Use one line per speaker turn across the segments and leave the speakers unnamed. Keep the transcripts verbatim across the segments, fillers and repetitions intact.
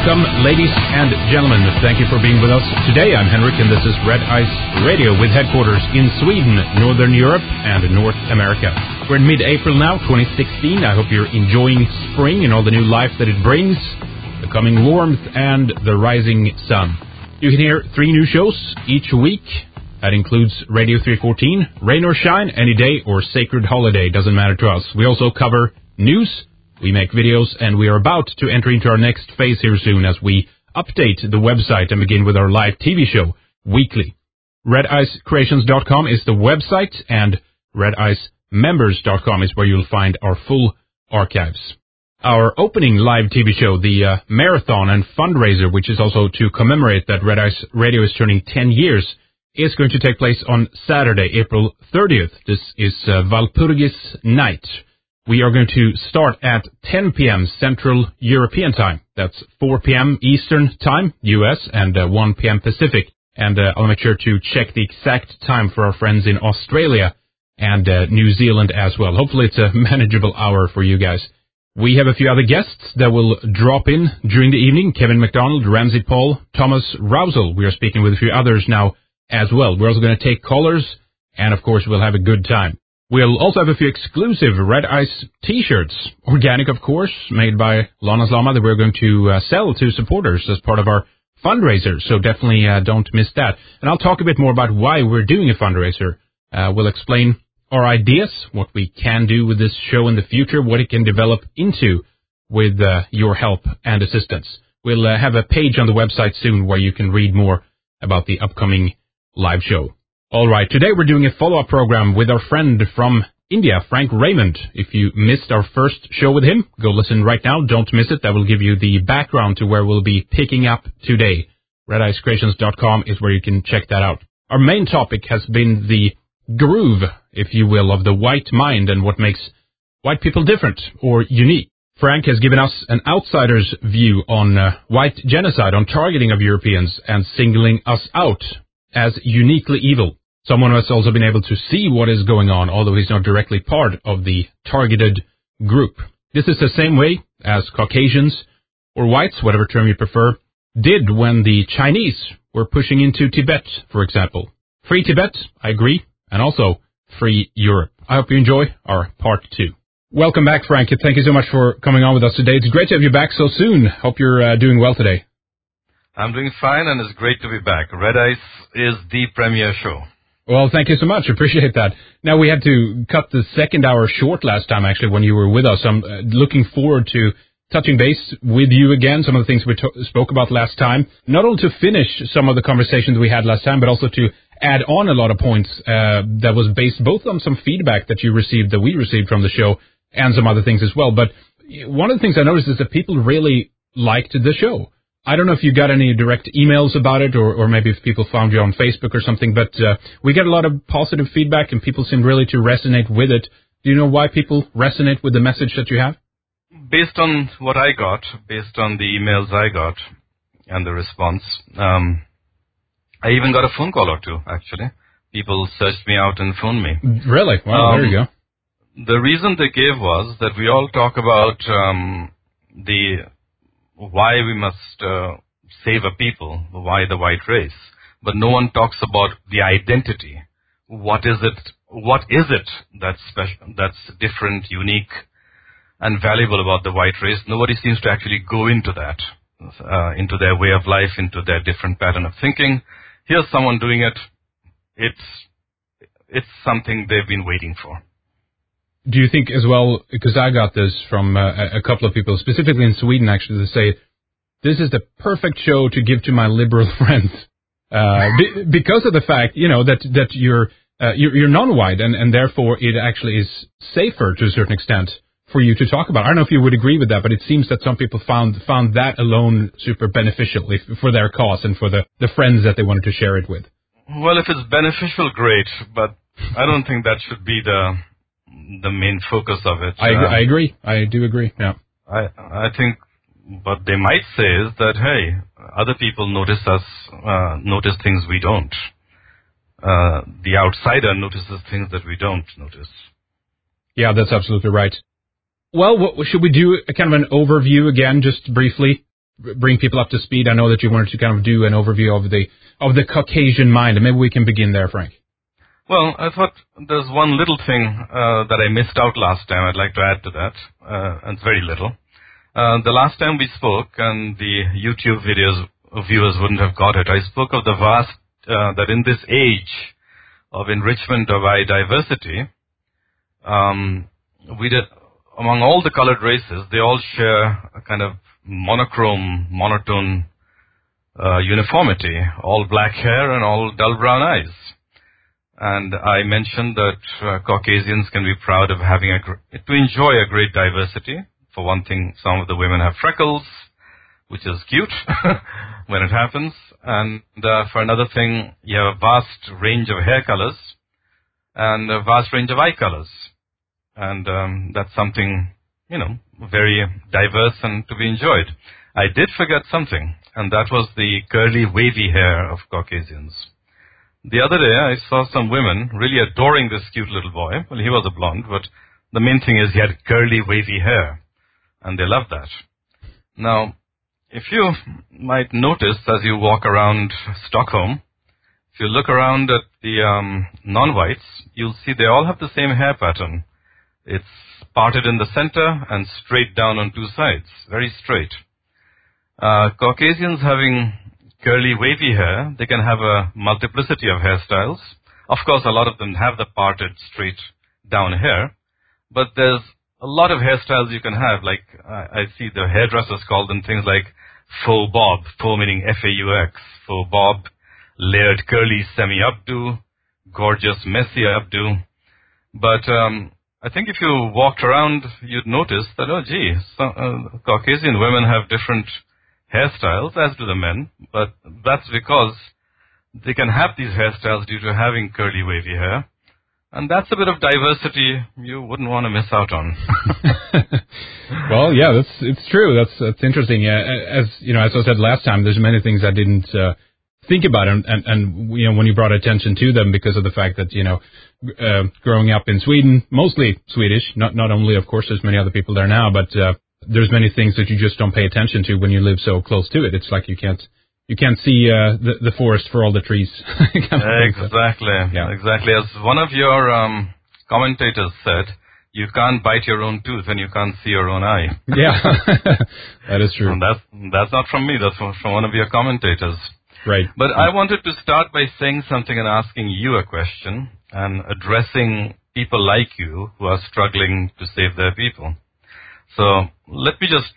Welcome, ladies and gentlemen. Thank you for being with us. Today I'm Henrik, and this is Red Ice Radio with headquarters in Sweden, Northern Europe, and North America. We're in mid-April now, twenty sixteen. I hope you're enjoying spring and all the new life that it brings, the coming warmth, and the rising sun. You can hear three new shows each week. That includes Radio three fourteen, Rain or Shine, Any Day, or Sacred Holiday. Doesn't matter to us. We also cover news. We make videos, and we are about to enter into our next phase here soon as we update the website and begin with our live T V show weekly. red ice creations dot com is the website, and red ice members dot com is where you'll find our full archives. Our opening live T V show, the uh, marathon and fundraiser, which is also to commemorate that Red Ice Radio is turning ten years, is going to take place on Saturday, April thirtieth. This is uh, Walpurgis night. We are going to start at ten p.m. Central European Time. That's four p.m. Eastern Time, U S, and uh, one p.m. Pacific. And uh, I'll make sure to check the exact time for our friends in Australia and uh, New Zealand as well. Hopefully it's a manageable hour for you guys. We have a few other guests that will drop in during the evening. Kevin McDonald, Ramsey Paul, Thomas Rousel. We are speaking with a few others now as well. We're also going to take callers, and of course we'll have a good time. We'll also have a few exclusive Red Ice t-shirts, organic of course, made by Lana's Llama, that we're going to uh, sell to supporters as part of our fundraiser, so definitely uh, don't miss that. And I'll talk a bit more about why we're doing a fundraiser. Uh, we'll explain our ideas, what we can do with this show in the future, what it can develop into with uh, your help and assistance. We'll uh, have a page on the website soon where you can read more about the upcoming live show. All right, today we're doing a follow-up program with our friend from India, Frank Raymond. If you missed our first show with him, go listen right now. Don't miss it. That will give you the background to where we'll be picking up today. red ice creations dot com is where you can check that out. Our main topic has been the groove, if you will, of the white mind and what makes white people different or unique. Frank has given us an outsider's view on uh, white genocide, on targeting of Europeans and singling us out as uniquely evil. Someone who has also been able to see what is going on, although he's not directly part of the targeted group. This is the same way as Caucasians, or whites, whatever term you prefer, did when the Chinese were pushing into Tibet, for example. Free Tibet, I agree, and also free Europe. I hope you enjoy our part two. Welcome back, Frank. Thank you so much for coming on with us today. It's great to have you back so soon. Hope you're uh, doing well today.
I'm doing fine, and it's great to be back. Red Ice is the premier show.
Well, thank you so much. Appreciate that. Now, we had to cut the second hour short last time, actually, when you were with us. I'm uh, looking forward to touching base with you again, some of the things we to- spoke about last time, not only to finish some of the conversations we had last time, but also to add on a lot of points uh, that was based both on some feedback that you received, that we received from the show, and some other things as well. But one of the things I noticed is that people really liked the show. I don't know if you got any direct emails about it, or, or maybe if people found you on Facebook or something, but uh, we get a lot of positive feedback, and people seem really to resonate with it. Do you know why people resonate with the message that you have?
Based on what I got, based on the emails I got and the response, um, I even got a phone call or two, actually. People searched me out and phoned me.
Really? Wow, um, there you go.
The reason they gave was that we all talk about um, the... why we must uh, save a people, why the white race. But no one talks about the identity. What is it, what is it that's special, that's different, unique, and valuable about the white race? Nobody seems to actually go into that, uh, into their way of life, into their different pattern of thinking. Here's someone doing it. It's, it's something they've been waiting for.
Do you think as well, because I got this from uh, a couple of people, specifically in Sweden actually, to say, this is the perfect show to give to my liberal friends, uh, be, because of the fact, you know, that, that you're, uh, you're, you're non-white, and, and therefore it actually is safer to a certain extent for you to talk about. I don't know if you would agree with that, but it seems that some people found, found that alone super beneficial if, for their cause and for the, the friends that they wanted to share it with.
Well, if it's beneficial, great, but I don't think that should be the... the main focus of it.
I, um, I agree. I do agree. Yeah.
I I think what they might say is that, hey, other people notice us, uh, notice things we don't. Uh, the outsider notices things that we don't notice.
Yeah, that's absolutely right. Well, what, should we do a kind of an overview again, just briefly? bring people up to speed? I know that you wanted to kind of do an overview of the of the Caucasian mind, and maybe we can begin there, Frank.
Well, I thought there's one little thing uh, that I missed out last time. I'd like to add to that, uh, and it's very little. Uh, the last time we spoke, and the YouTube videos viewers wouldn't have got it, I spoke of the vast, uh, that in this age of enrichment of biodiversity, um, we did, among all the colored races, they all share a kind of monochrome, monotone uh, uniformity, all black hair and all dull brown eyes. And I mentioned that uh, Caucasians can be proud of having a, gr- to enjoy a great diversity. For one thing, some of the women have freckles, which is cute when it happens. And uh, for another thing, you have a vast range of hair colors and a vast range of eye colors. And um, that's something, you know, very diverse and to be enjoyed. I did forget something, and that was the curly, wavy hair of Caucasians. The other day, I saw some women really adoring this cute little boy. Well, he was a blonde, but the main thing is he had curly, wavy hair, and they loved that. Now, if you might notice as you walk around Stockholm, if you look around at the um, non-whites, you'll see they all have the same hair pattern. It's parted in the center and straight down on two sides, very straight. Uh, Caucasians having curly, wavy hair, they can have a multiplicity of hairstyles. Of course, a lot of them have the parted, straight down hair, but there's a lot of hairstyles you can have. Like, I, I see the hairdressers call them things like faux bob, faux meaning F A U X, faux bob, layered curly semi-updo, gorgeous messy updo. But um, I think if you walked around, you'd notice that, oh, gee, some, uh, Caucasian women have different hairstyles, as do the men, but that's because they can have these hairstyles due to having curly, wavy hair. And that's a bit of diversity you wouldn't want to miss out on.
Well, yeah, that's it's true. That's that's interesting. Yeah, as you know, as I said last time, there's many things I didn't uh, think about, and, and and you know, when you brought attention to them, because of the fact that you know, uh, growing up in Sweden, mostly Swedish, not not only, of course, there's many other people there now, but uh, there's many things that you just don't pay attention to when you live so close to it. It's like you can't you can't see uh, the the forest for all the trees.
Exactly,
yeah.
exactly. As one of your um, commentators said, you can't bite your own tooth and you can't see your own eye.
Yeah, that is true.
And that's that's not from me. That's from one of your commentators.
Right.
But I wanted to start by saying something and asking you a question and addressing people like you who are struggling to save their people. So let me just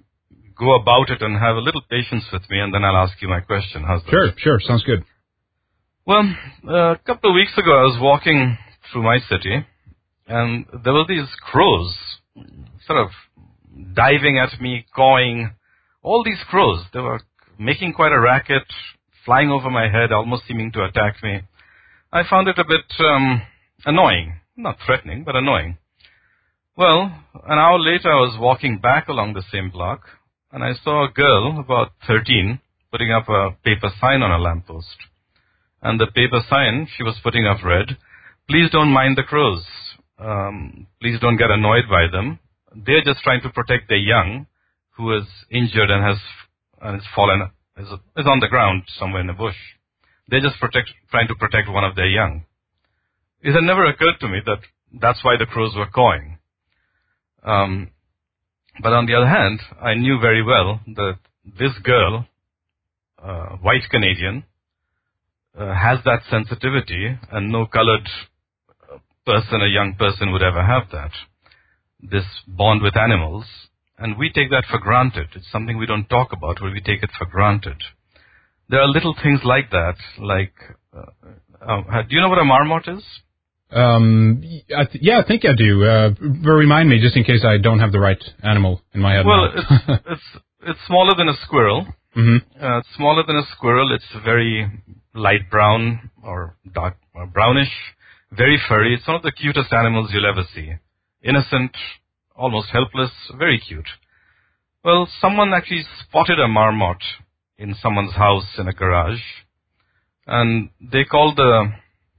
go about it and have a little patience with me, and then I'll ask you my question. How's that?
Sure, sure. Sounds good.
Well, uh, a couple of weeks ago, I was walking through my city, and there were these crows sort of diving at me, cawing. All these crows, they were making quite a racket, flying over my head, almost seeming to attack me. I found it a bit um, annoying. Not threatening, but annoying. Well, an hour later, I was walking back along the same block, and I saw a girl, about thirteen, putting up a paper sign on a lamppost. And the paper sign she was putting up read, "Please don't mind the crows. Um, please don't get annoyed by them. They're just trying to protect their young, who is injured and has and is fallen, is, is on the ground somewhere in a bush. They're just protect, trying to protect one of their young." It had never occurred to me that that's why the crows were cawing. Um, but on the other hand, I knew very well that this girl, uh, white Canadian, uh, has that sensitivity, and no colored person, a young person, would ever have that. This bond with animals, and we take that for granted. It's something we don't talk about, but we take it for granted. There are little things like that, like, uh, uh, do you know what a marmot is?
Um, I th- yeah, I think I do. Uh, remind me, just in case I don't have the right animal in my head.
Well, it's, it's it's smaller than a squirrel.
Mm-hmm.
Uh, it's smaller than a squirrel. It's very light brown or dark or brownish, very furry. It's one of the cutest animals you'll ever see. Innocent, almost helpless, very cute. Well, someone actually spotted a marmot in someone's house in a garage, and they called the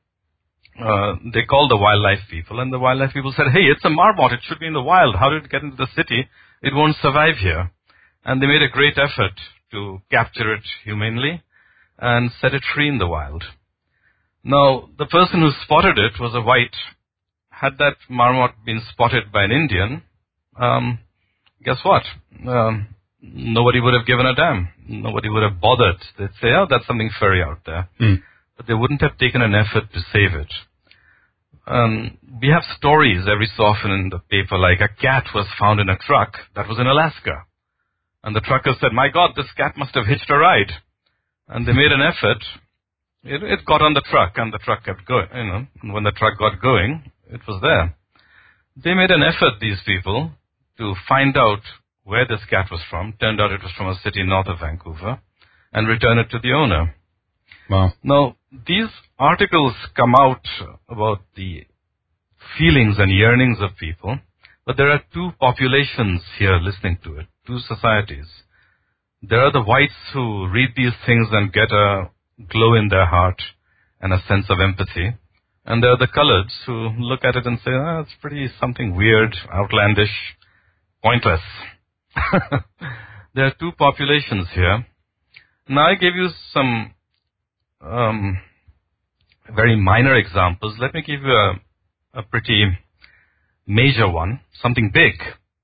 Uh, they called the wildlife people, and the wildlife people said, "Hey, it's a marmot. It should be in the wild. How did it get into the city? It won't survive here." And they made a great effort to capture it humanely and set it free in the wild. Now, the person who spotted it was a white. Had that marmot been spotted by an Indian, um, guess what? Um, nobody would have given a damn. Nobody would have bothered. They'd say, oh, that's something furry out there. Mm. But they wouldn't have taken an effort to save it. Um, we have stories every so often in the paper, like a cat was found in a truck that was in Alaska. And the trucker said, my God, this cat must have hitched a ride. And they made an effort. It, it got on the truck, and the truck kept going, you know. And when the truck got going, it was there. They made an effort, these people, to find out where this cat was from. Turned out it was from a city north of Vancouver, and return it to the owner.
Wow.
Now, these articles come out about the feelings and yearnings of people, but there are two populations here listening to it, two societies. There are the whites who read these things and get a glow in their heart and a sense of empathy. And there are the coloreds who look at it and say, oh, it's pretty something weird, outlandish, pointless. There are two populations here. Now I gave you some um, very minor examples. Let me give you a, a pretty major one, something big.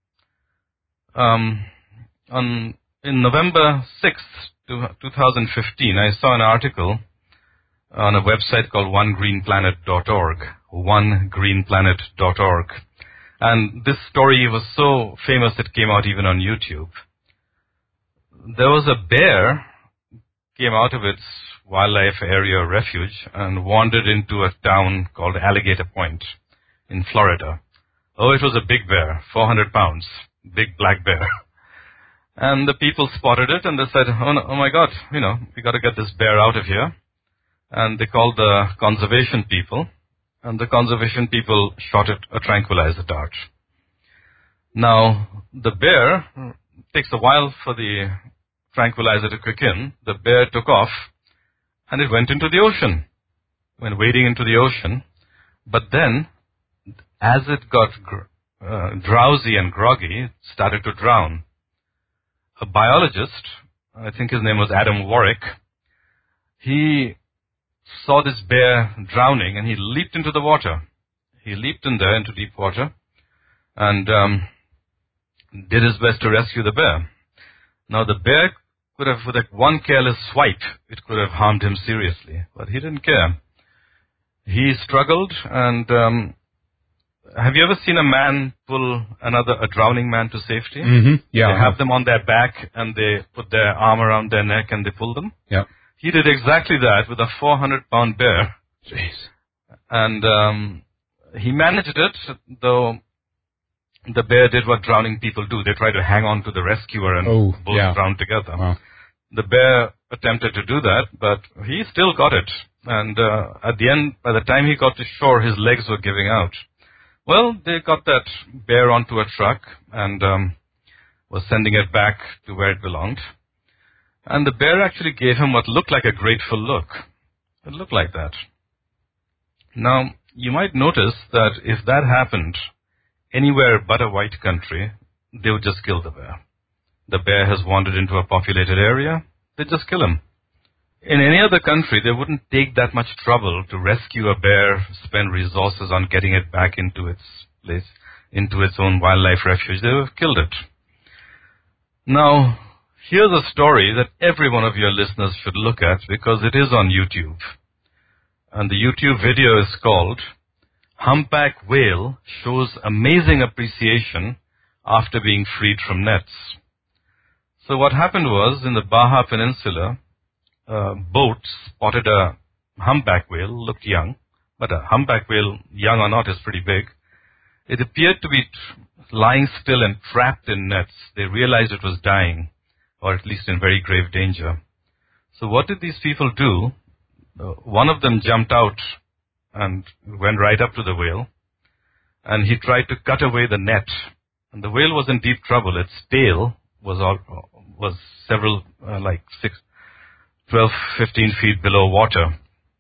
Um, on in November sixth, two thousand fifteen, I saw an article on a website called one green planet dot org, one green planet dot org. And this story was so famous it came out even on YouTube. There was a bear came out of its wildlife area refuge and wandered into a town called Alligator Point in Florida. Oh, it was a big bear, four hundred pounds, big black bear. And the people spotted it and they said, oh, no, oh my God, you know, we got to get this bear out of here. And they called the conservation people, and the conservation people shot it a tranquilizer dart. Now, the bear, it takes a while for the tranquilizer to kick in. The bear took off, and it went into the ocean, went wading into the ocean. But then, as it got gr- uh, drowsy and groggy, it started to drown. A biologist, I think his name was Adam Warwick, he saw this bear drowning, and he leaped into the water. He leaped in there into deep water and um, did his best to rescue the bear. Now, the bear could have, with like one careless swipe, it could have harmed him seriously, but he didn't care. He struggled, and um, have you ever seen a man pull another, a drowning man to safety?
Mm-hmm. Yeah.
They have them on their back, and they put their arm around their neck, and they pull them?
Yeah. He
did exactly that with a four hundred pound bear.
Jeez.
And um, he managed it, though the bear did what drowning people do. They try to hang on to the rescuer and
oh,
both
yeah.
drown together.
Wow.
The bear attempted to do that, but he still got it. And uh, at the end, by the time he got to shore, his legs were giving out. Well, they got that bear onto a truck and um, was sending it back to where it belonged. And the bear actually gave him what looked like a grateful look. It looked like that. Now, you might notice that if that happened anywhere but a white country, they would just kill the bear. The bear has wandered into a populated area, they'd just kill him. In any other country, they wouldn't take that much trouble to rescue a bear, spend resources on getting it back into its place, into its own wildlife refuge. They would have killed it. Now, here's a story that every one of your listeners should look at because it is on YouTube. And the YouTube video is called Humpback Whale Shows Amazing Appreciation After Being Freed from Nets. So what happened was, in the Baja Peninsula, a boat spotted a humpback whale, looked young, but a humpback whale, young or not, is pretty big. It appeared to be t- lying still and trapped in nets. They realized it was dying, or at least in very grave danger. So what did these people do? Uh, one of them jumped out and went right up to the whale, and he tried to cut away the net. And the whale was in deep trouble. Its tail was all, was several, uh, like six, twelve, fifteen feet below water.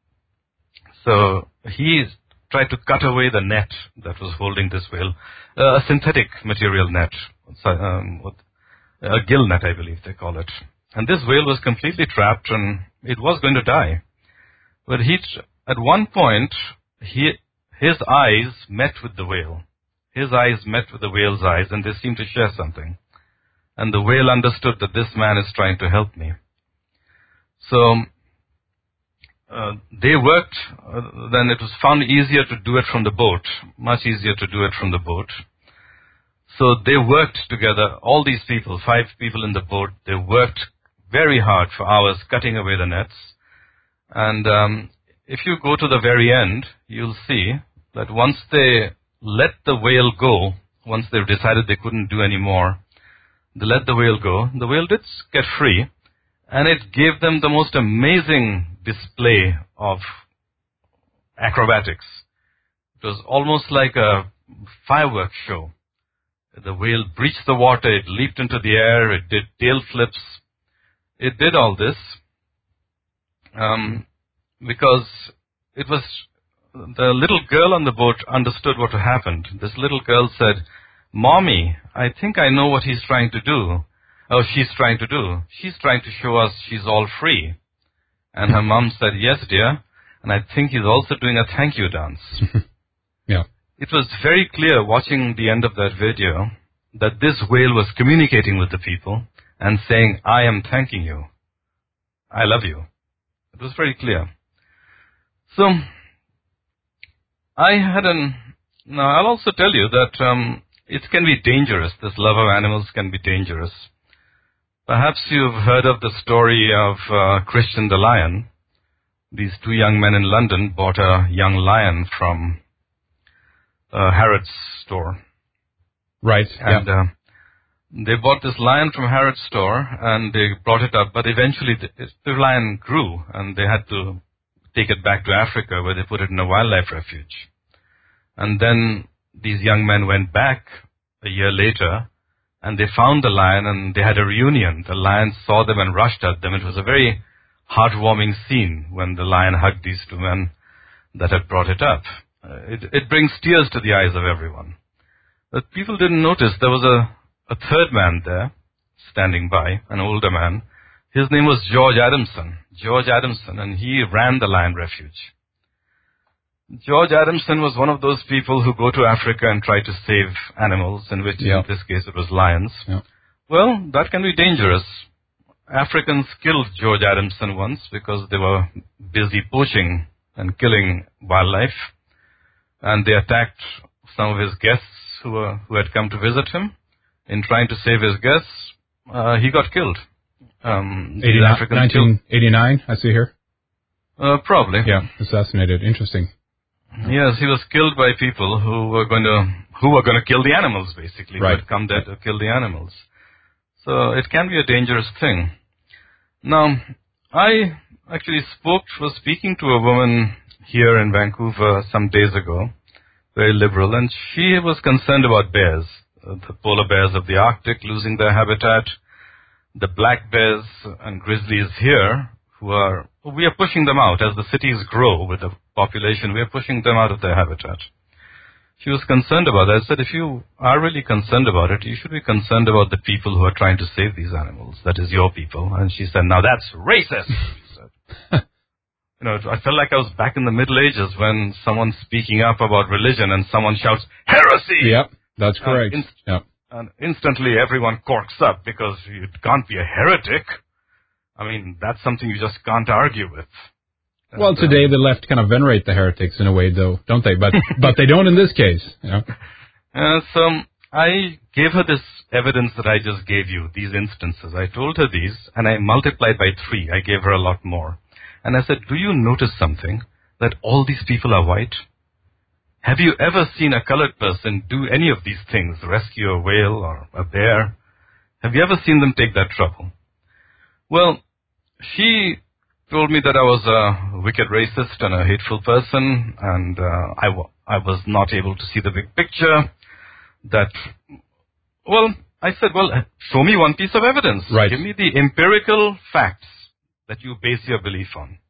So he tried to cut away the net that was holding this whale, uh, a synthetic material net. Um, a gill net, I believe they call it. And this whale was completely trapped and it was going to die. But he, at one point, he, his eyes met with the whale. His eyes met with the whale's eyes and they seemed to share something. And the whale understood that this man is trying to help me. So, uh, they worked, uh, then it was found easier to do it from the boat, much easier to do it from the boat. So they worked together, all these people, five people in the boat, they worked very hard for hours cutting away the nets. And um, if you go to the very end, you'll see that once they let the whale go, once they've decided they couldn't do any more, they let the whale go. The whale did get free, and it gave them the most amazing display of acrobatics. It was almost like a fireworks show. The whale breached the water, it leaped into the air, it did tail flips. It did all this um, because it was the little girl on the boat understood what happened. This little girl said, "Mommy, I think I know what he's trying to do. Oh, she's trying to do. She's trying to show us she's all free." And her mom said, "Yes, dear, and I think he's also doing a thank you dance."
Yeah.
It was very clear watching the end of that video that this whale was communicating with the people and saying, "I am thanking you. I love you." It was very clear. So, I had an... Now, I'll also tell you that um, it can be dangerous. This love of animals can be dangerous. Perhaps you've heard of the story of uh, Christian the lion. These two young men in London bought a young lion from uh, Harrods store.
Right,
and
yeah.
uh, they bought this lion from Harrods store, and they brought it up, but eventually the, the lion grew, and they had to take it back to Africa, where they put it in a wildlife refuge. And then these young men went back a year later, and they found the lion, and they had a reunion. The lion saw them and rushed at them. It was a very heartwarming scene when the lion hugged these two men that had brought it up. Uh, it, it brings tears to the eyes of everyone. But people didn't notice there was a, a third man there, standing by, an older man. His name was George Adamson. George Adamson, and he ran the lion refuge. George Adamson was one of those people who go to Africa and try to save animals, in which yeah. in this case it was lions.
Yeah.
Well, that can be dangerous. Africans killed George Adamson once because they were busy poaching and killing wildlife. And they attacked some of his guests who, were, who had come to visit him. In trying to save his guests, uh, he got killed. Um,
nineteen eighty-nine, I see here.
Uh, probably.
Yeah, assassinated. Interesting.
Yes, he was killed by people who were going to who were going to kill the animals, basically.
Right.
Who had come there to kill the animals. So it can be a dangerous thing. Now, I actually spoke, was speaking to a woman here in Vancouver some days ago, very liberal, and she was concerned about bears, uh, the polar bears of the Arctic losing their habitat, the black bears and grizzlies here, who are, we are pushing them out. As the cities grow with the population, we are pushing them out of their habitat. She was concerned about that. I said, if you are really concerned about it, you should be concerned about the people who are trying to save these animals. That is your people. And she said, now that's racist. She said. You know, I felt like I was back in the Middle Ages when someone's speaking up about religion and someone shouts, heresy!
Yep, that's correct.
And, inst-
yep.
and instantly everyone corks up because you can't be a heretic. I mean, that's something you just can't argue with. And,
well, today uh, the left kind of venerate the heretics in a way, though, don't they? But but they don't in this case. You know?
uh, so I gave her this evidence that I just gave you, these instances. I told her these, and I multiplied by three. I gave her a lot more. And I said, do you notice something? That all these people are white? Have you ever seen a colored person do any of these things, rescue a whale or a bear? Have you ever seen them take that trouble? Well, she told me that I was a wicked racist and a hateful person, and uh, I, w- I was not able to see the big picture. That, well, I said, well, show me one piece of evidence.
Right.
Give me the empirical facts that you base your belief on.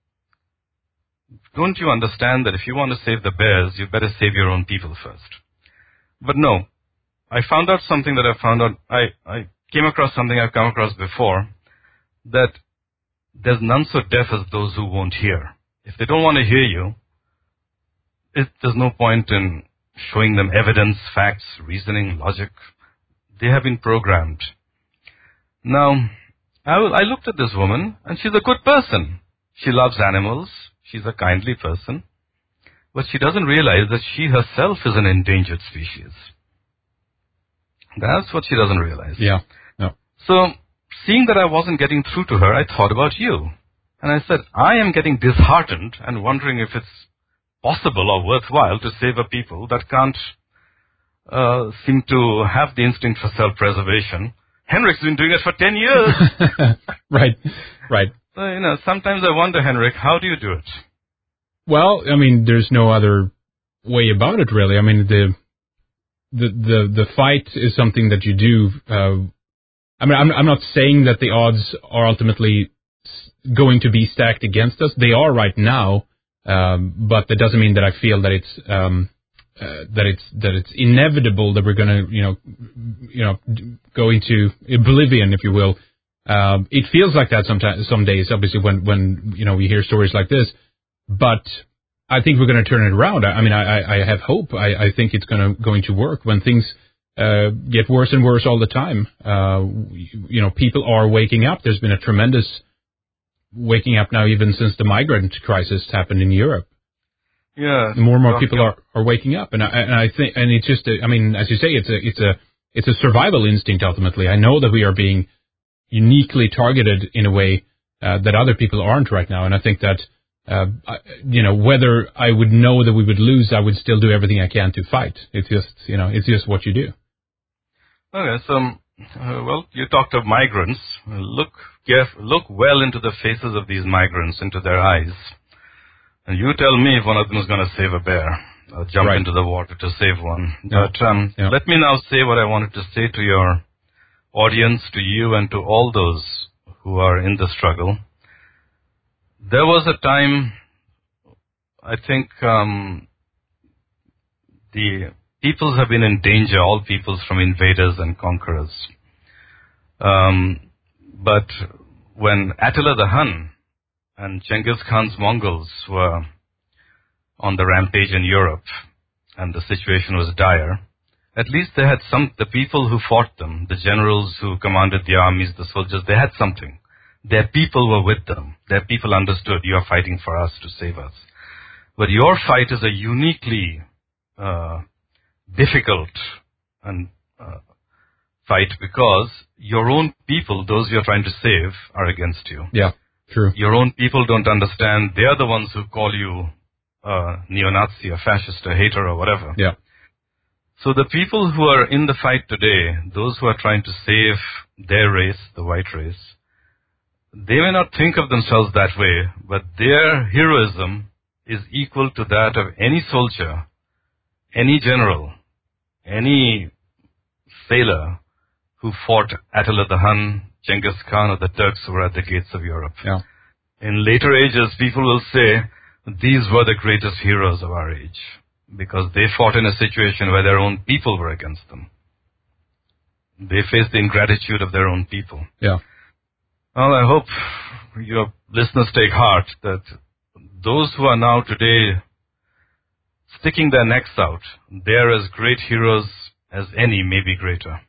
Don't you understand that if you want to save the bears, you better save your own people first? But no, I found out something that I found out. I, I came across something I've come across before, that there's none so deaf as those who won't hear. If they don't want to hear you, it, there's no point in showing them evidence, facts, reasoning, logic. They have been programmed. Now, I, I looked at this woman, and she's a good person. She loves animals. She's a kindly person. But she doesn't realize that she herself is an endangered species. That's what she doesn't realize.
Yeah. No.
So, seeing that I wasn't getting through to her, I thought about you. And I said, I am getting disheartened and wondering if it's possible or worthwhile to save a people that can't uh, seem to have the instinct for self-preservation. Henrik's been doing it for ten years.
Right, right.
So, you know, sometimes I wonder, Henrik, how do you do it?
Well, I mean, there's no other way about it, really. I mean, the the the, the fight is something that you do. Uh, I mean, I'm, I'm not saying that the odds are ultimately going to be stacked against us. They are right now, um, but that doesn't mean that I feel that it's um, uh, that it's that it's inevitable that we're going to, you know, you know, go into oblivion, if you will. Um, it feels like that sometimes, some days, obviously, when when you know we hear stories like this. But I think we're going to turn it around. I, I mean, I, I have hope. I, I think it's going to going to work when things uh, get worse and worse all the time. Uh, you, you know, people are waking up. There's been a tremendous waking up now, even since the migrant crisis happened in Europe.
Yeah,
more and more people are, are waking up, and I, and I think, and it's just, a, I mean, as you say, it's a it's a it's a survival instinct ultimately. I know that we are being uniquely targeted in a way uh, that other people aren't right now, and I think that. Uh, you know, whether I would know that we would lose, I would still do everything I can to fight. It's just, you know, it's just what you do.
Okay, so, uh, well, you talked of migrants. Look, caref- look well into the faces of these migrants, into their eyes. And you tell me if one of them is going to save a bear, or jump
right.
into the water to save one.
Yeah.
But um, yeah. Let me now say what I wanted to say to your audience, to you, and to all those who are in the struggle. There was a time, I think, um, the peoples have been in danger, all peoples, from invaders and conquerors. Um, but when Attila the Hun and Genghis Khan's Mongols were on the rampage in Europe and the situation was dire, at least they had some, the people who fought them, the generals who commanded the armies, the soldiers, they had something. Their people were with them. Their people understood, you are fighting for us to save us. But your fight is a uniquely uh, difficult and uh, fight because your own people, those you're trying to save, are against you.
Yeah, true.
Your own people don't understand. They're the ones who call you uh, neo-Nazi, a fascist, a hater, or whatever.
Yeah.
So the people who are in the fight today, those who are trying to save their race, the white race, they may not think of themselves that way, but their heroism is equal to that of any soldier, any general, any sailor who fought Attila the Hun, Genghis Khan, or the Turks who were at the gates of Europe.
Yeah.
In later ages, people will say these were the greatest heroes of our age because they fought in a situation where their own people were against them. They faced the ingratitude of their own people.
Yeah.
Well, I hope your listeners take heart that those who are now today sticking their necks out, they are as great heroes as any, maybe greater.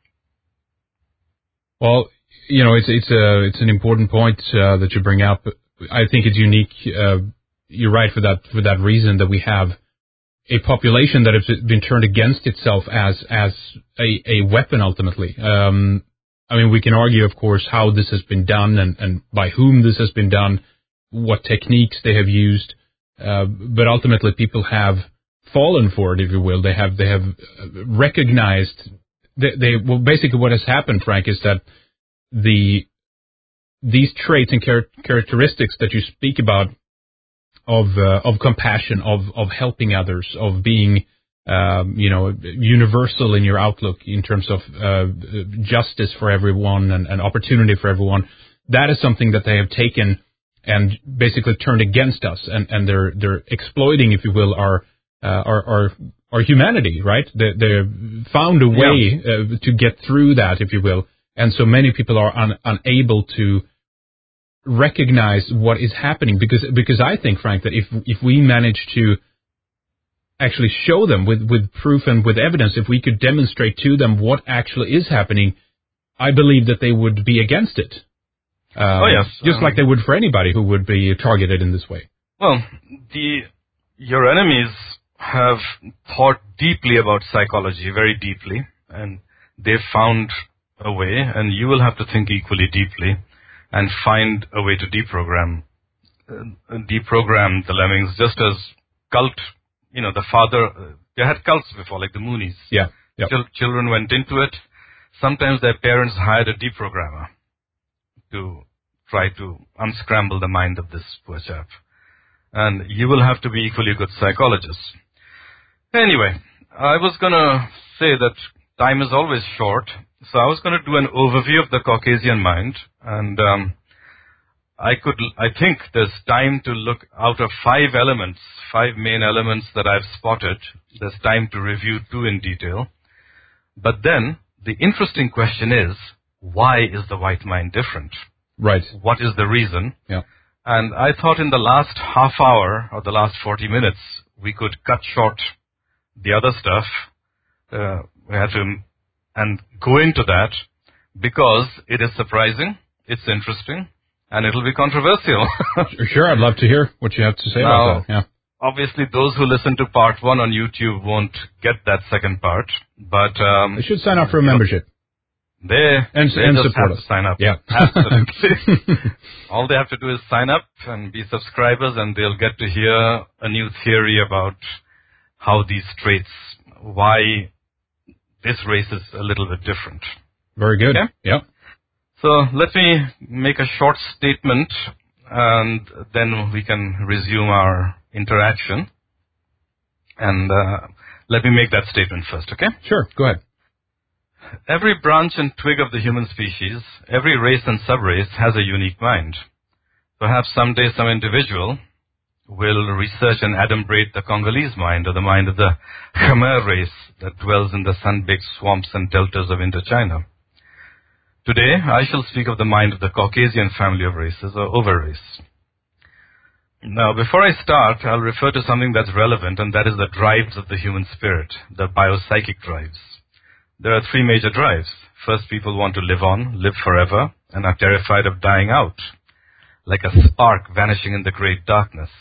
Well, you know, it's it's a it's an important point uh, that you bring up. I think it's unique. Uh, you're right for that for that reason that we have a population that has been turned against itself as as a, a weapon ultimately. Um, I mean, we can argue, of course, how this has been done and, and by whom this has been done, what techniques they have used, uh, but ultimately people have fallen for it, if you will. They have they have recognized they, they well, basically what has happened, Frank, is that the these traits and char- characteristics that you speak about of uh, of compassion, of of helping others, of being Um, you know, universal in your outlook in terms of uh, justice for everyone and, and opportunity for everyone. That is something that they have taken and basically turned against us, and, and they're they're exploiting, if you will, our uh, our, our our humanity. Right? They they found a way yeah. uh, to get through that, if you will, And so many people are un, unable to recognize what is happening, because because I think, Frank, that if if we manage to actually show them with, with proof and with evidence, if we could demonstrate to them what actually is happening, I believe that they would be against it. Um,
oh, yes.
Just
um,
like they would for anybody who would be targeted in this way.
Well, the your enemies have thought deeply about psychology, very deeply, and they've found a way, and you will have to think equally deeply and find a way to deprogram, uh, deprogram the lemmings, just as cult, you know, the father, uh, they had cults before, like the Moonies.
Yeah. Yep.
Chil- children went into it. Sometimes their parents hired a deprogrammer to try to unscramble the mind of this poor chap. And you will have to be equally good psychologists. Anyway, I was going to say that time is always short, so I was going to do an overview of the Caucasian mind, and um, I could, I think there's time to look out of five elements, five main elements that I've spotted. There's time to review two in detail. But then, the interesting question is, why is the white mind different?
Right.
What is the reason?
Yeah.
And I thought in the last half hour or the last forty minutes, we could cut short the other stuff. Uh, we had to and go into that because it is surprising, it's interesting, and it'll be controversial.
Sure, I'd love to hear what you have to say
now,
about that. Yeah.
Obviously, those who listen to part one on YouTube won't get that second part, but um,
they should sign up for a membership.
They,
and,
they
and
just
support
have
us.
to sign up.
Yeah.
Absolutely. All they have to do is sign up and be subscribers, and they'll get to hear a new theory about how these traits, why this race is a little bit different.
Very good.
Okay?
Yeah.
So let me make a short statement, and then we can resume our interaction. And uh, let me make that statement first, okay?
Sure, go ahead.
Every branch and twig of the human species, every race and subrace has a unique mind. Perhaps someday some individual will research and adumbrate the Congolese mind, or the mind of the Khmer race that dwells in the sun-baked swamps and deltas of Indochina. Today, I shall speak of the mind of the Caucasian family of races, or over-race. Now, before I start, I'll refer to something that's relevant, and that is the drives of the human spirit, the biopsychic drives. There are three major drives. First, people want to live on, live forever, and are terrified of dying out, like a spark vanishing in the great darkness.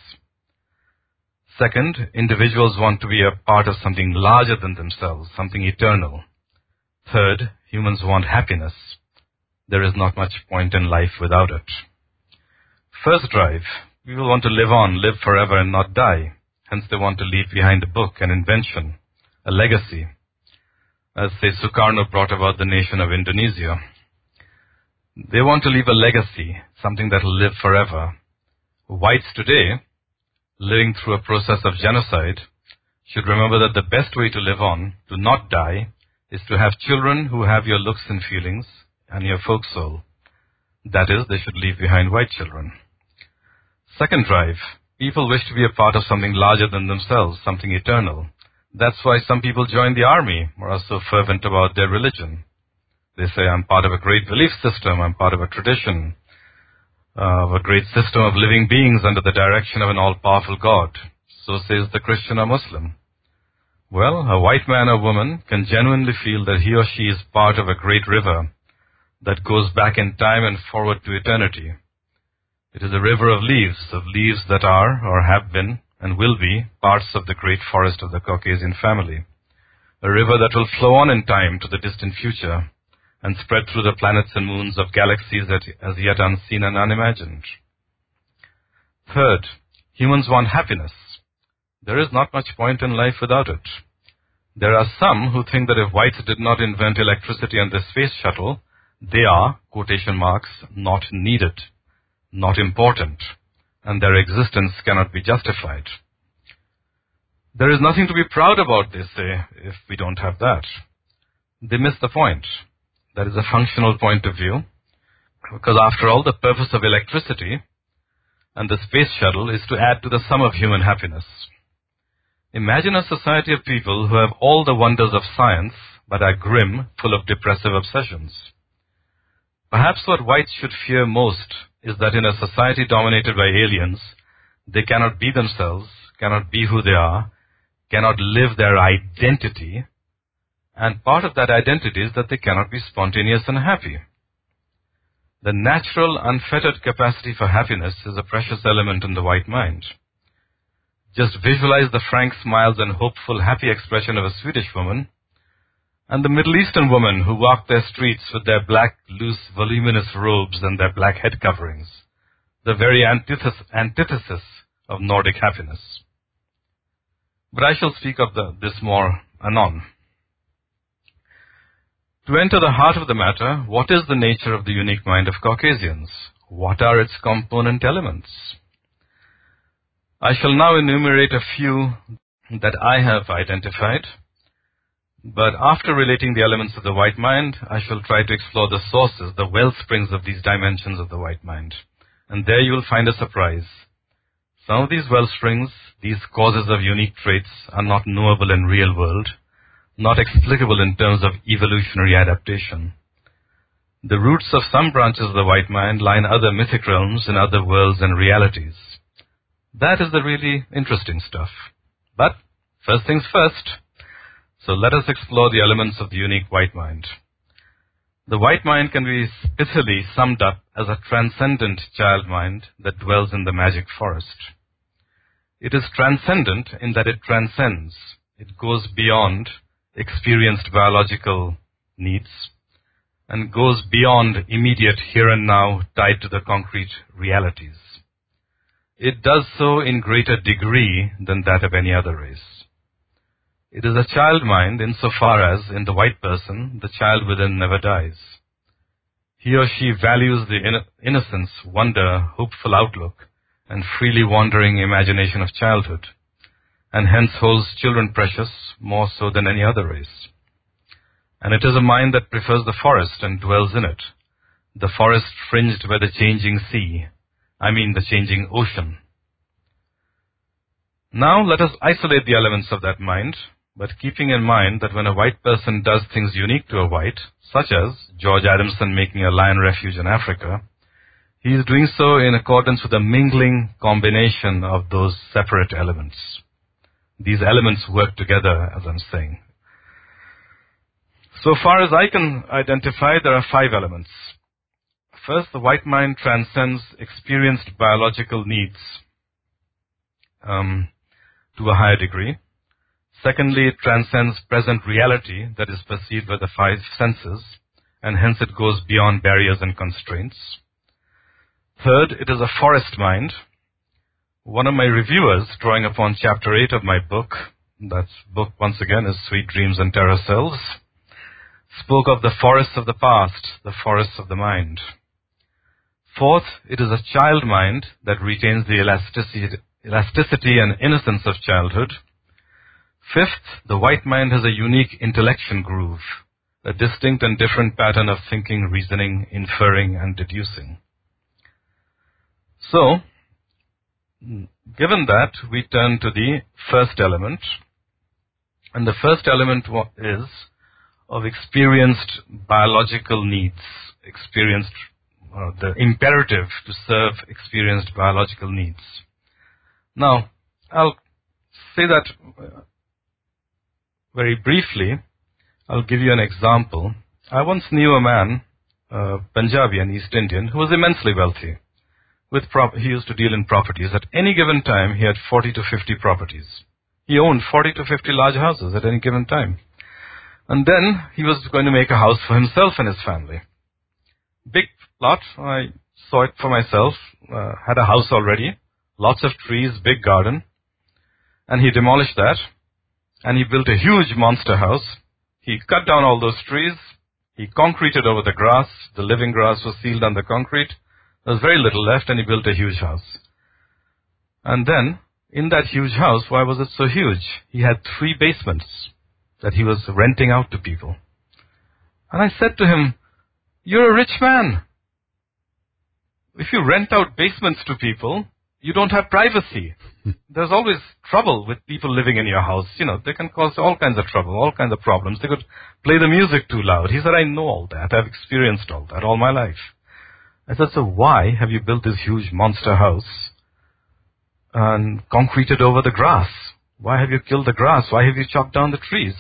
Second, individuals want to be a part of something larger than themselves, something eternal. Third, humans want happiness. There is not much point in life without it. First drive, people want to live on, live forever, and not die. Hence, they want to leave behind a book, an invention, a legacy. As, say, Sukarno brought about the nation of Indonesia. They want to leave a legacy, something that will live forever. Whites today, living through a process of genocide, should remember that the best way to live on, to not die, is to have children who have your looks and feelings and your folk soul. That is, they should leave behind white children. Second drive, people wish to be a part of something larger than themselves, something eternal. That's why some people join the army or are so fervent about their religion. They say, I'm part of a great belief system, I'm part of a tradition, uh, of a great system of living beings under the direction of an all-powerful God. So says the Christian or Muslim. Well, a white man or woman can genuinely feel that he or she is part of a great river that goes back in time and forward to eternity. It is a river of leaves, of leaves that are, or have been, and will be, parts of the great forest of the Caucasian family. A river that will flow on in time to the distant future and spread through the planets and moons of galaxies as yet unseen and unimagined. Third, humans want happiness. There is not much point in life without it. There are some who think that if whites did not invent electricity and the space shuttle, they are, quotation marks, not needed, not important, and their existence cannot be justified. There is nothing to be proud about, they say, if we don't have that. They miss the point. That is a functional point of view, because after all, the purpose of electricity and the space shuttle is to add to the sum of human happiness. Imagine a society of people who have all the wonders of science, but are grim, full of depressive obsessions. Perhaps what whites should fear most is that in a society dominated by aliens, they cannot be themselves, cannot be who they are, cannot live their identity, and part of that identity is that they cannot be spontaneous and happy. The natural, unfettered capacity for happiness is a precious element in the white mind. Just visualize the frank smiles and hopeful, happy expression of a Swedish woman, and the Middle Eastern women who walk their streets with their black, loose, voluminous robes and their black head coverings, the very antithesis, antithesis of Nordic happiness. But I shall speak of the, this more anon. To enter the heart of the matter, what is the nature of the unique mind of Caucasians? What are its component elements? I shall now enumerate a few that I have identified, but after relating the elements of the white mind, I shall try to explore the sources, the well springs of these dimensions of the white mind. And there you will find a surprise. Some of these well springs, these causes of unique traits, are not knowable in real world, not explicable in terms of evolutionary adaptation. The roots of some branches of the white mind lie in other mythic realms, in other worlds and realities. That is the really interesting stuff. But first things first. So let us explore the elements of the unique white mind. The white mind can be pithily summed up as a transcendent child mind that dwells in the magic forest. It is transcendent in that it transcends. It goes beyond experienced biological needs and goes beyond immediate here and now tied to the concrete realities. It does so in greater degree than that of any other race. It is a child mind insofar as, in the white person, the child within never dies. He or she values the innocence, wonder, hopeful outlook, and freely wandering imagination of childhood, and hence holds children precious more so than any other race. And it is a mind that prefers the forest and dwells in it, the forest fringed by the changing sea, I mean the changing ocean. Now let us isolate the elements of that mind, but keeping in mind that when a white person does things unique to a white, such as George Adamson making a lion refuge in Africa, he is doing so in accordance with a mingling combination of those separate elements. These elements work together, as I'm saying. So far as I can identify, there are five elements. First, the white mind transcends experienced biological needs um, to a higher degree. Secondly, it transcends present reality that is perceived by the five senses, and hence it goes beyond barriers and constraints. Third, it is a forest mind. One of my reviewers, drawing upon chapter eight of my book, that book once again is Sweet Dreams and Terror Cells, spoke of the forests of the past, the forests of the mind. Fourth, it is a child mind that retains the elasticity, elasticity and innocence of childhood. Fifth, the white mind has a unique intellection groove, a distinct and different pattern of thinking, reasoning, inferring, and deducing. So, given that, we turn to the first element, and the first element is of experienced biological needs, experienced, uh, the imperative to serve experienced biological needs. Now, I'll say that uh, very briefly. I'll give you an example. I once knew a man, uh, Punjabi, an East Indian, who was immensely wealthy. With prop- he used to deal in properties. At any given time, he had forty to fifty properties. He owned forty to fifty large houses at any given time. And then he was going to make a house for himself and his family. Big plot. I saw it for myself. Uh, had a house already. Lots of trees, big garden. And he demolished that. And he built a huge monster house. He cut down all those trees. He concreted over the grass. The living grass was sealed under concrete. There was very little left, and he built a huge house. And then, in that huge house, why was it so huge? He had three basements that he was renting out to people. And I said to him, "You're a rich man. If you rent out basements to people, you don't have privacy. There's always trouble with people living in your house. You know, they can cause all kinds of trouble, all kinds of problems. They could play the music too loud. He said, I know all that. I've experienced all that all my life. I said, so why have you built this huge monster house and concreted over the grass? Why have you killed the grass? Why have you chopped down the trees?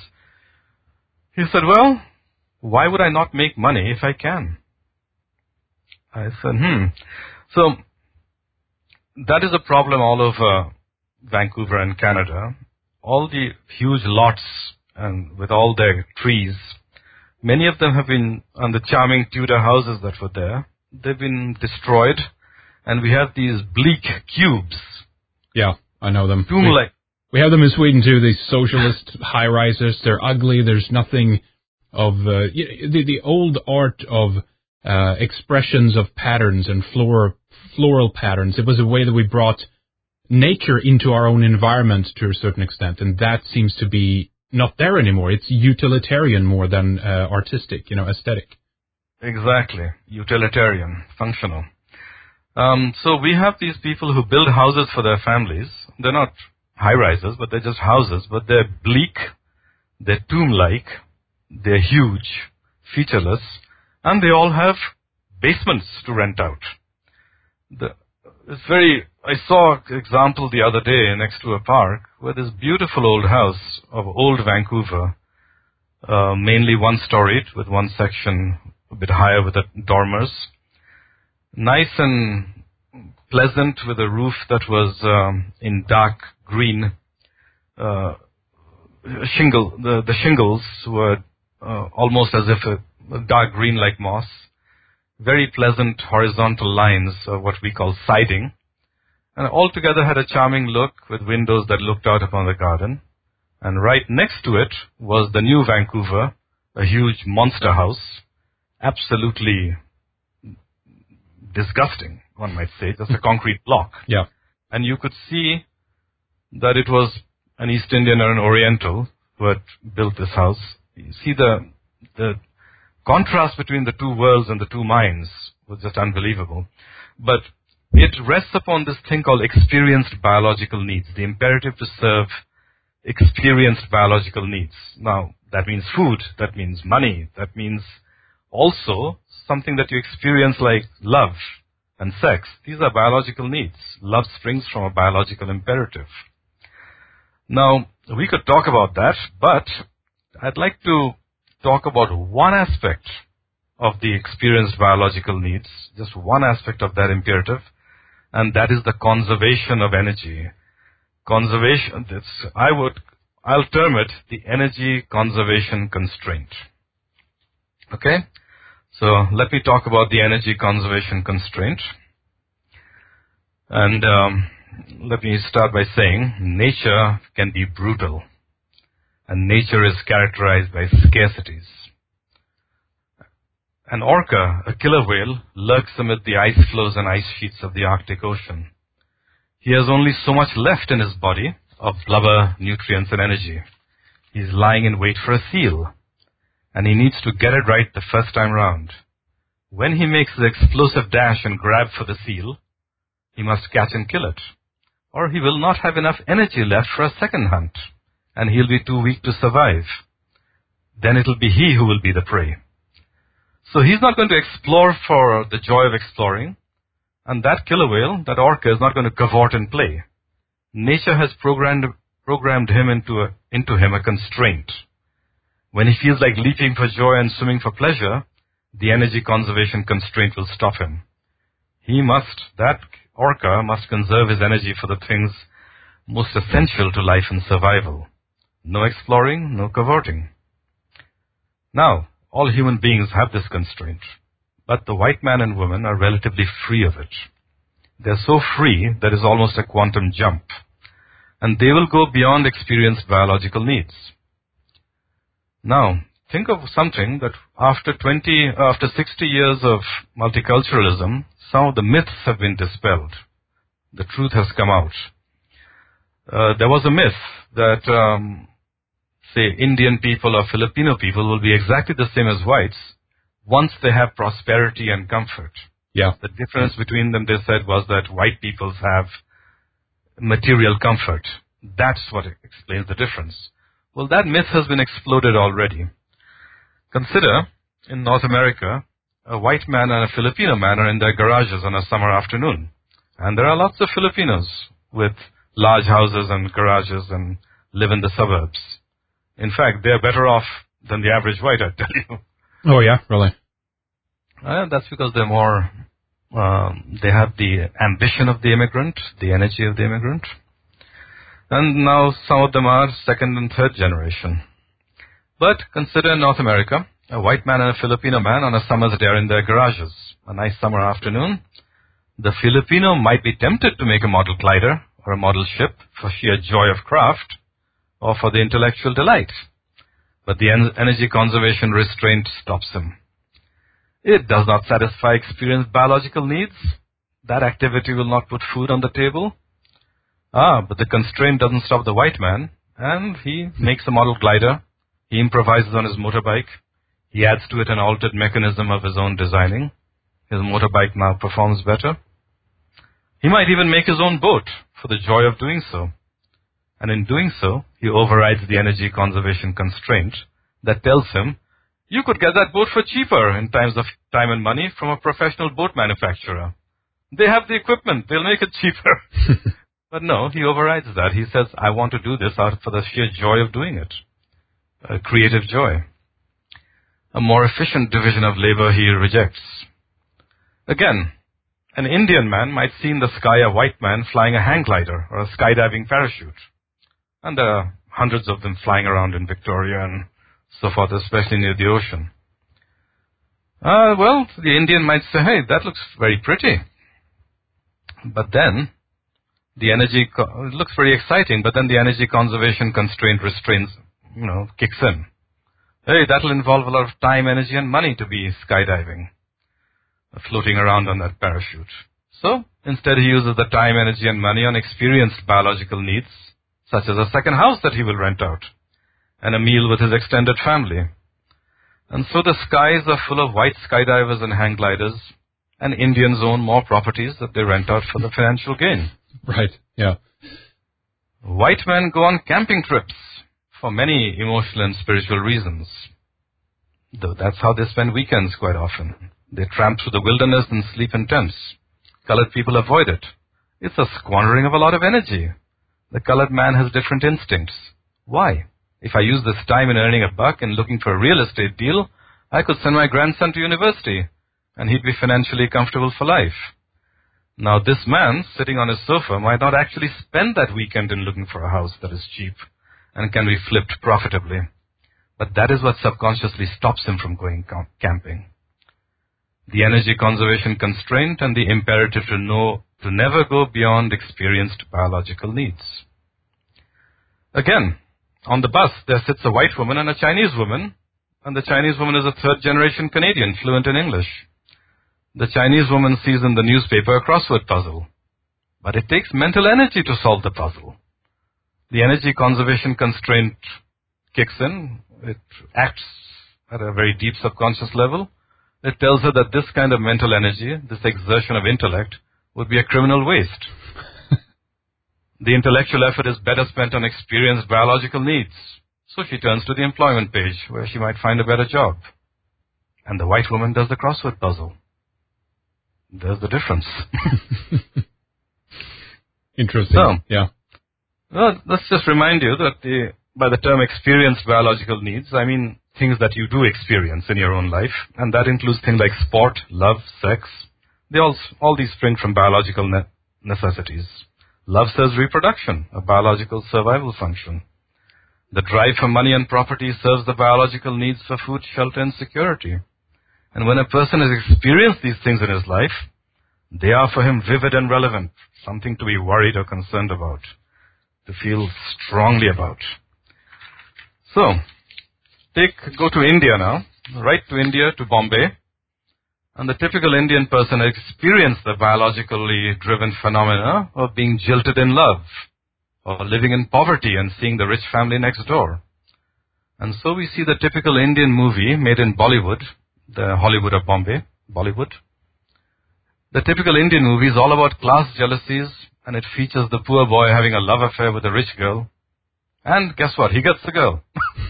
He said, well, why would I not make money if I can? I said, hmm. So that is a problem all over Vancouver and Canada. All the huge lots and with all their trees, many of them have been, on the charming Tudor houses that were there, they've been destroyed, and we have these bleak cubes.
Yeah, I know them.
Tomb-like.
We have them in Sweden too, these socialist high-rises. They're ugly. There's nothing of uh, the, the old art of uh, expressions of patterns and floral, floral patterns. It was a way that we brought nature into our own environment to a certain extent, and that seems to be not there anymore. It's utilitarian more than uh, artistic, you know, aesthetic.
Exactly. Utilitarian, functional. Um, so we have these people who build houses for their families. They're not high-rises, but they're just houses, but they're bleak, they're tomb-like, they're huge, featureless, and they all have basements to rent out. The, it's very, I saw an example the other day next to a park where this beautiful old house of old Vancouver, uh, mainly one-storied with one section a bit higher with the dormers, nice and pleasant with a roof that was um, in dark green uh, shingle. The, the shingles were uh, almost as if a, a dark green like moss. Very pleasant horizontal lines of what we call siding. And altogether had a charming look with windows that looked out upon the garden. And right next to it was the new Vancouver, a huge monster house, absolutely disgusting, one might say, just a concrete block.
Yeah.
And you could see that it was an East Indian or an Oriental who had built this house. You see the the contrast between the two worlds and the two minds was just unbelievable. But it rests upon this thing called experienced biological needs, the imperative to serve experienced biological needs. Now, that means food, that means money, that means also something that you experience like love and sex. These are biological needs. Love springs from a biological imperative. Now, we could talk about that, but I'd like to talk about one aspect of the experienced biological needs, just one aspect of that imperative, and that is the conservation of energy. Conservation, that's, I would, I'll term it the energy conservation constraint. Okay? So let me talk about the energy conservation constraint. And um, let me start by saying nature can be brutal. And nature is characterized by scarcities. An orca, a killer whale, lurks amid the ice floes and ice sheets of the Arctic Ocean. He has only so much left in his body of blubber, nutrients, and energy. He's lying in wait for a seal, and he needs to get it right the first time round. When he makes the explosive dash and grab for the seal, he must catch and kill it, or he will not have enough energy left for a second hunt, and he'll be too weak to survive. Then it'll be he who will be the prey. So he's not going to explore for the joy of exploring, and that killer whale, that orca, is not going to cavort and play. Nature has programmed, programmed him into, a, into him a constraint. When he feels like leaping for joy and swimming for pleasure, the energy conservation constraint will stop him. He must, that orca must conserve his energy for the things most essential to life and survival. No exploring, no cavorting. Now, all human beings have this constraint, but the white man and woman are relatively free of it. They're so free that it's almost a quantum jump, and they will go beyond experienced biological needs. Now, think of something that after twenty, after sixty years of multiculturalism, some of the myths have been dispelled. The truth has come out. Uh, there was a myth that, um, say, Indian people or Filipino people will be exactly the same as whites once they have prosperity and comfort.
Yeah.
The difference between them, they said, was that white peoples have material comfort. That's what explains the difference. Well, that myth has been exploded already. Consider, in North America, a white man and a Filipino man are in their garages on a summer afternoon. And there are lots of Filipinos with large houses and garages and live in the suburbs. In fact, they're better off than the average white, I tell you.
Oh, yeah? Really?
Uh, that's because they're more, um, they have the ambition of the immigrant, the energy of the immigrant. And now some of them are second and third generation. But consider in North America, a white man and a Filipino man on a summer's day are in their garages. A nice summer afternoon. The Filipino might be tempted to make a model glider or a model ship for sheer joy of craft or for the intellectual delight. But the en- energy conservation restraint stops him. It does not satisfy experienced biological needs. That activity will not put food on the table. Ah, but the constraint doesn't stop the white man, and he makes a model glider. He improvises on his motorbike. He adds to it an altered mechanism of his own designing. His motorbike now performs better. He might even make his own boat for the joy of doing so. And in doing so, he overrides the energy conservation constraint that tells him, you could get that boat for cheaper in times of time and money from a professional boat manufacturer. They have the equipment. They'll make it cheaper. But no, he overrides that. He says, I want to do this out for the sheer joy of doing it. A creative joy. A more efficient division of labor he rejects. Again, an Indian man might see in the sky a white man flying a hang glider or a skydiving parachute. And there are hundreds of them flying around in Victoria and so forth, especially near the ocean. Uh, well, the Indian might say, hey, that looks very pretty. But then, the energy, co- it looks very exciting, but then the energy conservation constraint restraints, you know, kicks in. Hey, that'll involve a lot of time, energy, and money to be skydiving, floating around on that parachute. So, instead he uses the time, energy, and money on experienced biological needs, such as a second house that he will rent out, and a meal with his extended family. And so the skies are full of white skydivers and hang gliders, and Indians own more properties that they rent out for the financial gain.
Right, yeah.
White men go on camping trips for many emotional and spiritual reasons. Though that's how they spend weekends quite often. They tramp through the wilderness and sleep in tents. Colored people avoid it. It's a squandering of a lot of energy. The colored man has different instincts. Why? If I use this time in earning a buck and looking for a real estate deal, I could send my grandson to university, and he'd be financially comfortable for life. Now, this man, sitting on his sofa, might not actually spend that weekend in looking for a house that is cheap and can be flipped profitably. But that is what subconsciously stops him from going camping. The energy conservation constraint and the imperative to know, to never go beyond experienced biological needs. Again, on the bus, there sits a white woman and a Chinese woman, and the Chinese woman is a third-generation Canadian, fluent in English. The Chinese woman sees in the newspaper a crossword puzzle, but it takes mental energy to solve the puzzle. The energy conservation constraint kicks in. It acts at a very deep subconscious level. It tells her that this kind of mental energy, this exertion of intellect, would be a criminal waste. The intellectual effort is better spent on experienced biological needs. So she turns to the employment page where she might find a better job. And the white woman does the crossword puzzle. There's the difference.
Interesting.
So,
yeah.
Well, let's just remind you that the, by the term experienced biological needs, I mean things that you do experience in your own life. And that includes things like sport, love, sex. They all, all these spring from biological ne- necessities. Love serves reproduction, a biological survival function. The drive for money and property serves the biological needs for food, shelter, and security. And when a person has experienced these things in his life, they are for him vivid and relevant, something to be worried or concerned about, to feel strongly about. So, take, go to India now, right to India, to Bombay, and the typical Indian person experienced the biologically driven phenomena of being jilted in love, or living in poverty and seeing the rich family next door. And so we see the typical Indian movie made in Bollywood, the Hollywood of Bombay, Bollywood. The typical Indian movie is all about class jealousies and it features the poor boy having a love affair with a rich girl. And guess what? He gets the girl.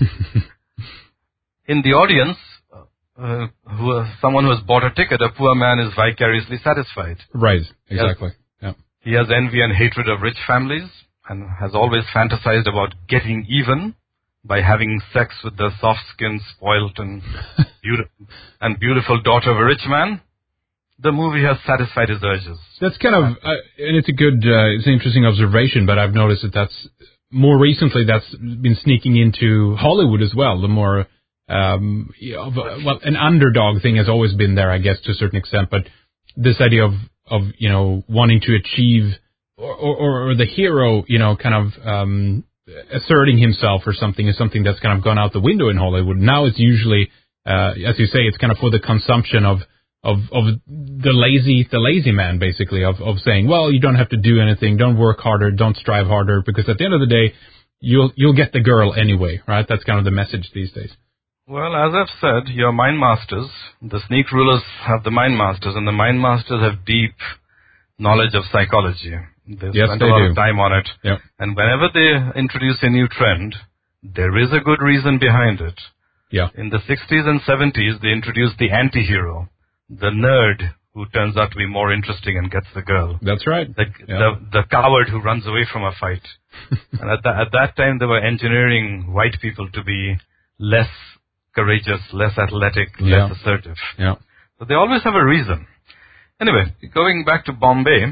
In the audience, uh, who, uh, someone who has bought a ticket, a poor man is vicariously satisfied.
Right, exactly.
He has, yeah. He has envy and hatred of rich families and has always fantasized about getting even by having sex with the soft-skinned, spoilt, and, beautiful, and beautiful daughter of a rich man. The movie has satisfied his urges.
That's kind of, uh, and it's a good, uh, it's an interesting observation, but I've noticed that that's, more recently that's been sneaking into Hollywood as well. The more, um, you know, well, an underdog thing has always been there, I guess, to a certain extent, but this idea of, of, you know, wanting to achieve, or, or, or the hero, you know, kind of, um, asserting himself or something is something that's kind of gone out the window in Hollywood. Now it's usually, uh, as you say, it's kind of for the consumption of, of, of the lazy, the lazy man, basically, of, of saying, well, you don't have to do anything, don't work harder, don't strive harder, because at the end of the day, you'll, you'll get the girl anyway, right? That's kind of the message these days.
Well, as I've said, your mind masters, the sneak rulers have the mind masters, and the mind masters have deep knowledge of psychology. They
yes,
spend
they
a lot
do.
of time on it.
Yep.
And whenever they introduce a new trend, there is a good reason behind it.
Yeah.
In the sixties and seventies, they introduced the anti-hero, the nerd who turns out to be more interesting and gets the girl.
That's right.
The,
yeah.
the, the coward who runs away from a fight. And at, the, at that time, they were engineering white people to be less courageous, less athletic,
yeah.
less assertive.
Yeah.
So they always have a reason. Anyway, going back to Bombay,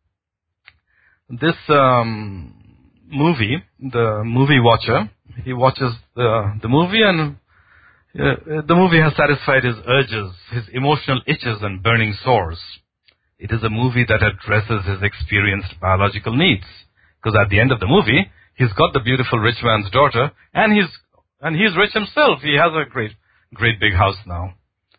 this um, movie, the movie watcher, he watches the, the movie and uh, the movie has satisfied his urges, his emotional itches and burning sores. It is a movie that addresses his experienced biological needs. Because at the end of the movie, he's got the beautiful rich man's daughter, and he's and he's rich himself. He has a great, great big house now.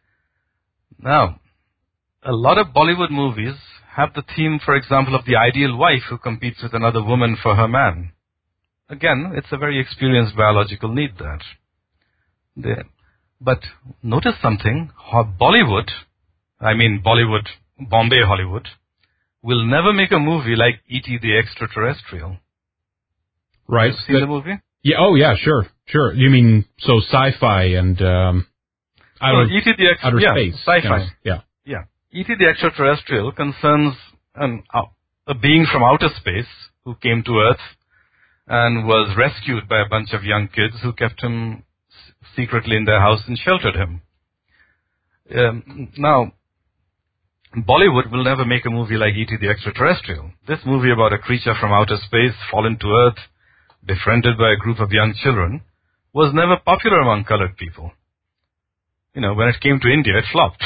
Now, a lot of Bollywood movies have the theme, for example, of the ideal wife who competes with another woman for her man. Again, it's a very experienced biological need that. They, but notice something, Bollywood, I mean Bollywood, Bombay Hollywood, will never make a movie like E T the Extraterrestrial.
Right.
Have you seen the, the movie?
Yeah. Oh, yeah. Sure. Sure. You mean so sci-fi and um, outer,
well, E T the Ex-
outer
yeah,
space?
Sci-fi.
Kind of, yeah.
Yeah. E T the Extraterrestrial concerns an, uh, a being from outer space who came to Earth and was rescued by a bunch of young kids who kept him s- secretly in their house and sheltered him. Um, now, Bollywood will never make a movie like E T the Extraterrestrial. This movie about a creature from outer space fallen to Earth, befriended by a group of young children, was never popular among colored people. You know, when it came to India, it flopped.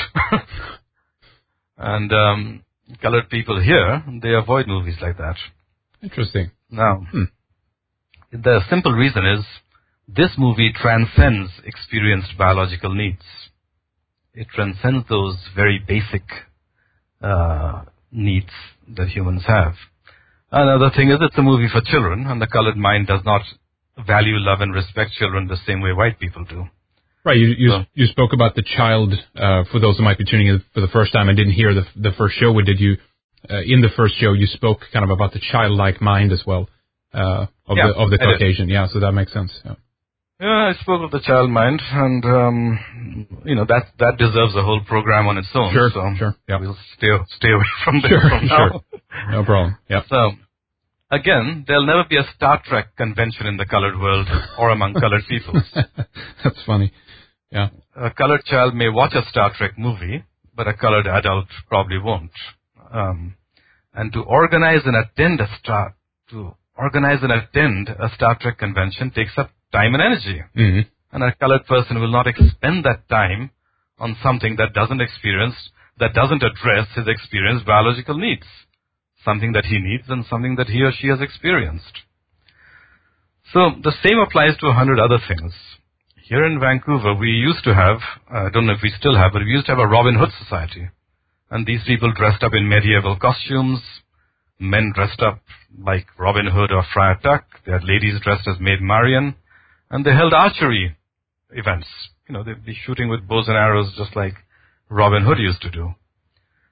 And um, colored people here, they avoid movies like that.
Interesting.
Now,
hmm.
the simple reason is this movie transcends experienced biological needs. It transcends those very basic uh, needs that humans have. Another thing is it's a movie for children, and the colored mind does not value, love, and respect children the same way white people do.
Right. You you,
So,
you spoke about the child. Uh, for those who might be tuning in for the first time and didn't hear the the first show, did you? Uh, in the first show, you spoke kind of about the childlike mind as well uh, of
yeah,
the of the
I did.
Caucasian. Yeah. So that makes sense. Yeah.
Yeah, I spoke of the child mind, and um, you know that that deserves a whole program on its own.
Sure.
So
Sure. Yeah.
we'll stay stay away from there
Sure.
from now.
Sure. No problem. Yeah.
So, again, there'll never be a Star Trek convention in the colored world or among colored people.
That's funny. Yeah.
A colored child may watch a Star Trek movie, but a colored adult probably won't. Um, and to organize and attend a Star to organize and attend a Star Trek convention takes up time and energy.
Mm-hmm.
And a colored person will not expend that time on something that doesn't experience, that doesn't address his experienced biological needs. Something that he needs and something that he or she has experienced. So the same applies to a hundred other things. Here in Vancouver, we used to have, I don't know if we still have, but we used to have a Robin Hood Society. And these people dressed up in medieval costumes, men dressed up like Robin Hood or Friar Tuck, they had ladies dressed as Maid Marian, and they held archery events. You know, they'd be shooting with bows and arrows just like Robin Hood used to do.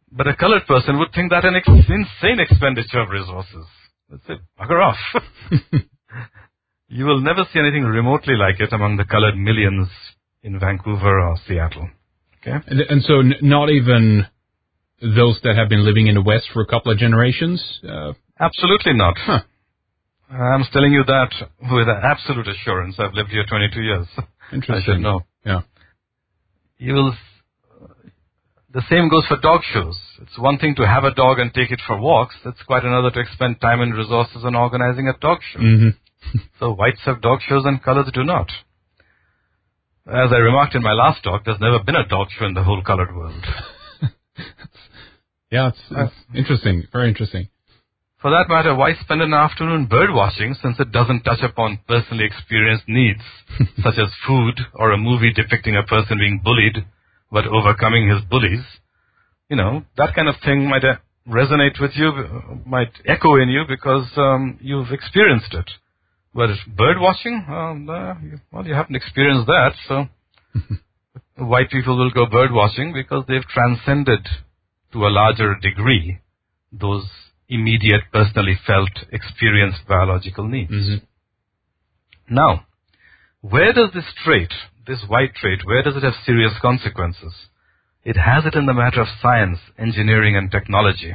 But a colored person would think that an ex- insane expenditure of resources. Let's say, bugger off. You will never see anything remotely like it among the colored millions in Vancouver or Seattle. Okay?
And, and so n- not even those that have been living in the West for a couple of generations? Uh,
Absolutely not.
Huh.
I'm telling you that with absolute assurance. I've lived here twenty-two years.
Interesting.
I should know.
Yeah.
You will... The same goes for dog shows. It's one thing to have a dog and take it for walks. It's quite another to expend time and resources on organizing a dog show.
Mm-hmm.
So whites have dog shows and colors do not. As I remarked in my last talk, there's never been a dog show in the whole colored world.
Yeah, it's, it's uh, interesting. Very interesting.
For that matter, why spend an afternoon bird watching since it doesn't touch upon personally experienced needs, such as food or a movie depicting a person being bullied but overcoming his bullies? You know, that kind of thing might uh, resonate with you, might echo in you because um, you've experienced it. But bird watching, um, uh, you, well, you haven't experienced that, so white people will go bird watching because they've transcended to a larger degree those immediate, personally felt, experienced biological needs. Mm-hmm. Now, where does this trait, this white trait, where does it have serious consequences? It has it in the matter of science, engineering, and technology.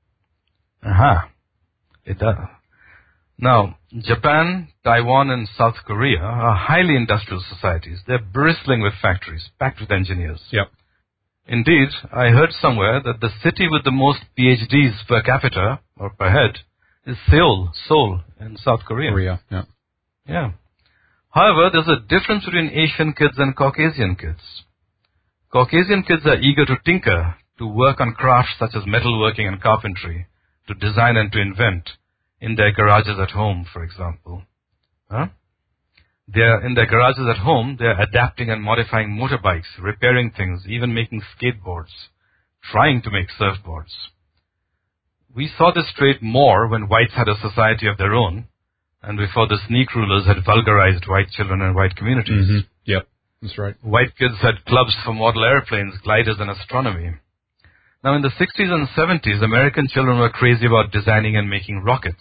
Aha. It does. Now, Japan, Taiwan, and South Korea are highly industrial societies. They're bristling with factories, packed with engineers.
Yep.
Indeed, I heard somewhere that the city with the most P H Ds per capita, or per head, is Seoul, Seoul, in South Korea.
Korea, yeah.
Yeah. However, there's a difference between Asian kids and Caucasian kids. Caucasian kids are eager to tinker, to work on crafts such as metalworking and carpentry, to design and to invent, in their garages at home, for example. Huh? They're in their garages at home, they're adapting and modifying motorbikes, repairing things, even making skateboards, trying to make surfboards. We saw this trait more when whites had a society of their own, and before the sneak rulers had vulgarized white children and white communities.
Mm-hmm. Yep, that's right.
White kids had clubs for model airplanes, gliders, and astronomy. Now, in the sixties and seventies, American children were crazy about designing and making rockets.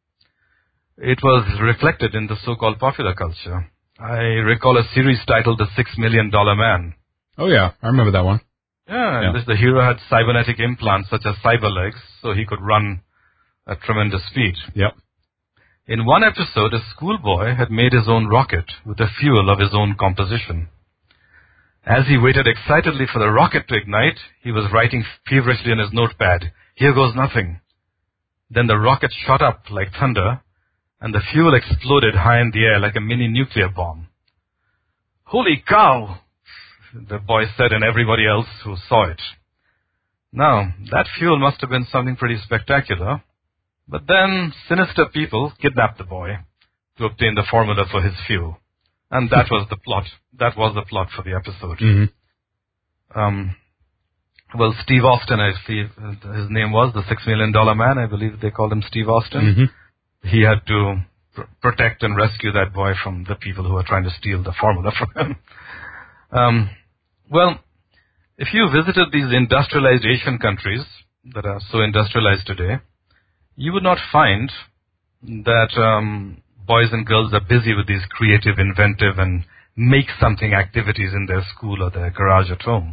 It was reflected in the so-called popular culture. I recall a series titled The Six Million Dollar Man.
Oh, yeah, I remember that one.
Yeah,
yeah.
And this, the hero had cybernetic implants such as cyber legs, so he could run at tremendous speed.
Yep.
In one episode, a schoolboy had made his own rocket with a fuel of his own composition. As he waited excitedly for the rocket to ignite, he was writing feverishly on his notepad, "Here goes nothing." Then the rocket shot up like thunder, and the fuel exploded high in the air like a mini nuclear bomb. "Holy cow!" the boy said, and everybody else who saw it. Now, that fuel must have been something pretty spectacular, but then sinister people kidnapped the boy to obtain the formula for his fuel. And that was the plot. That was the plot for the episode.
Mm-hmm.
Um, well, Steve Austin, I see his name was, the Six Million Dollar Man. I believe they called him Steve Austin. Mm-hmm. He had to pr- protect and rescue that boy from the people who were trying to steal the formula from him. Um, well, if you visited these industrialized Asian countries that are so industrialized today, you would not find that um, boys and girls are busy with these creative, inventive, and make-something activities in their school or their garage at home.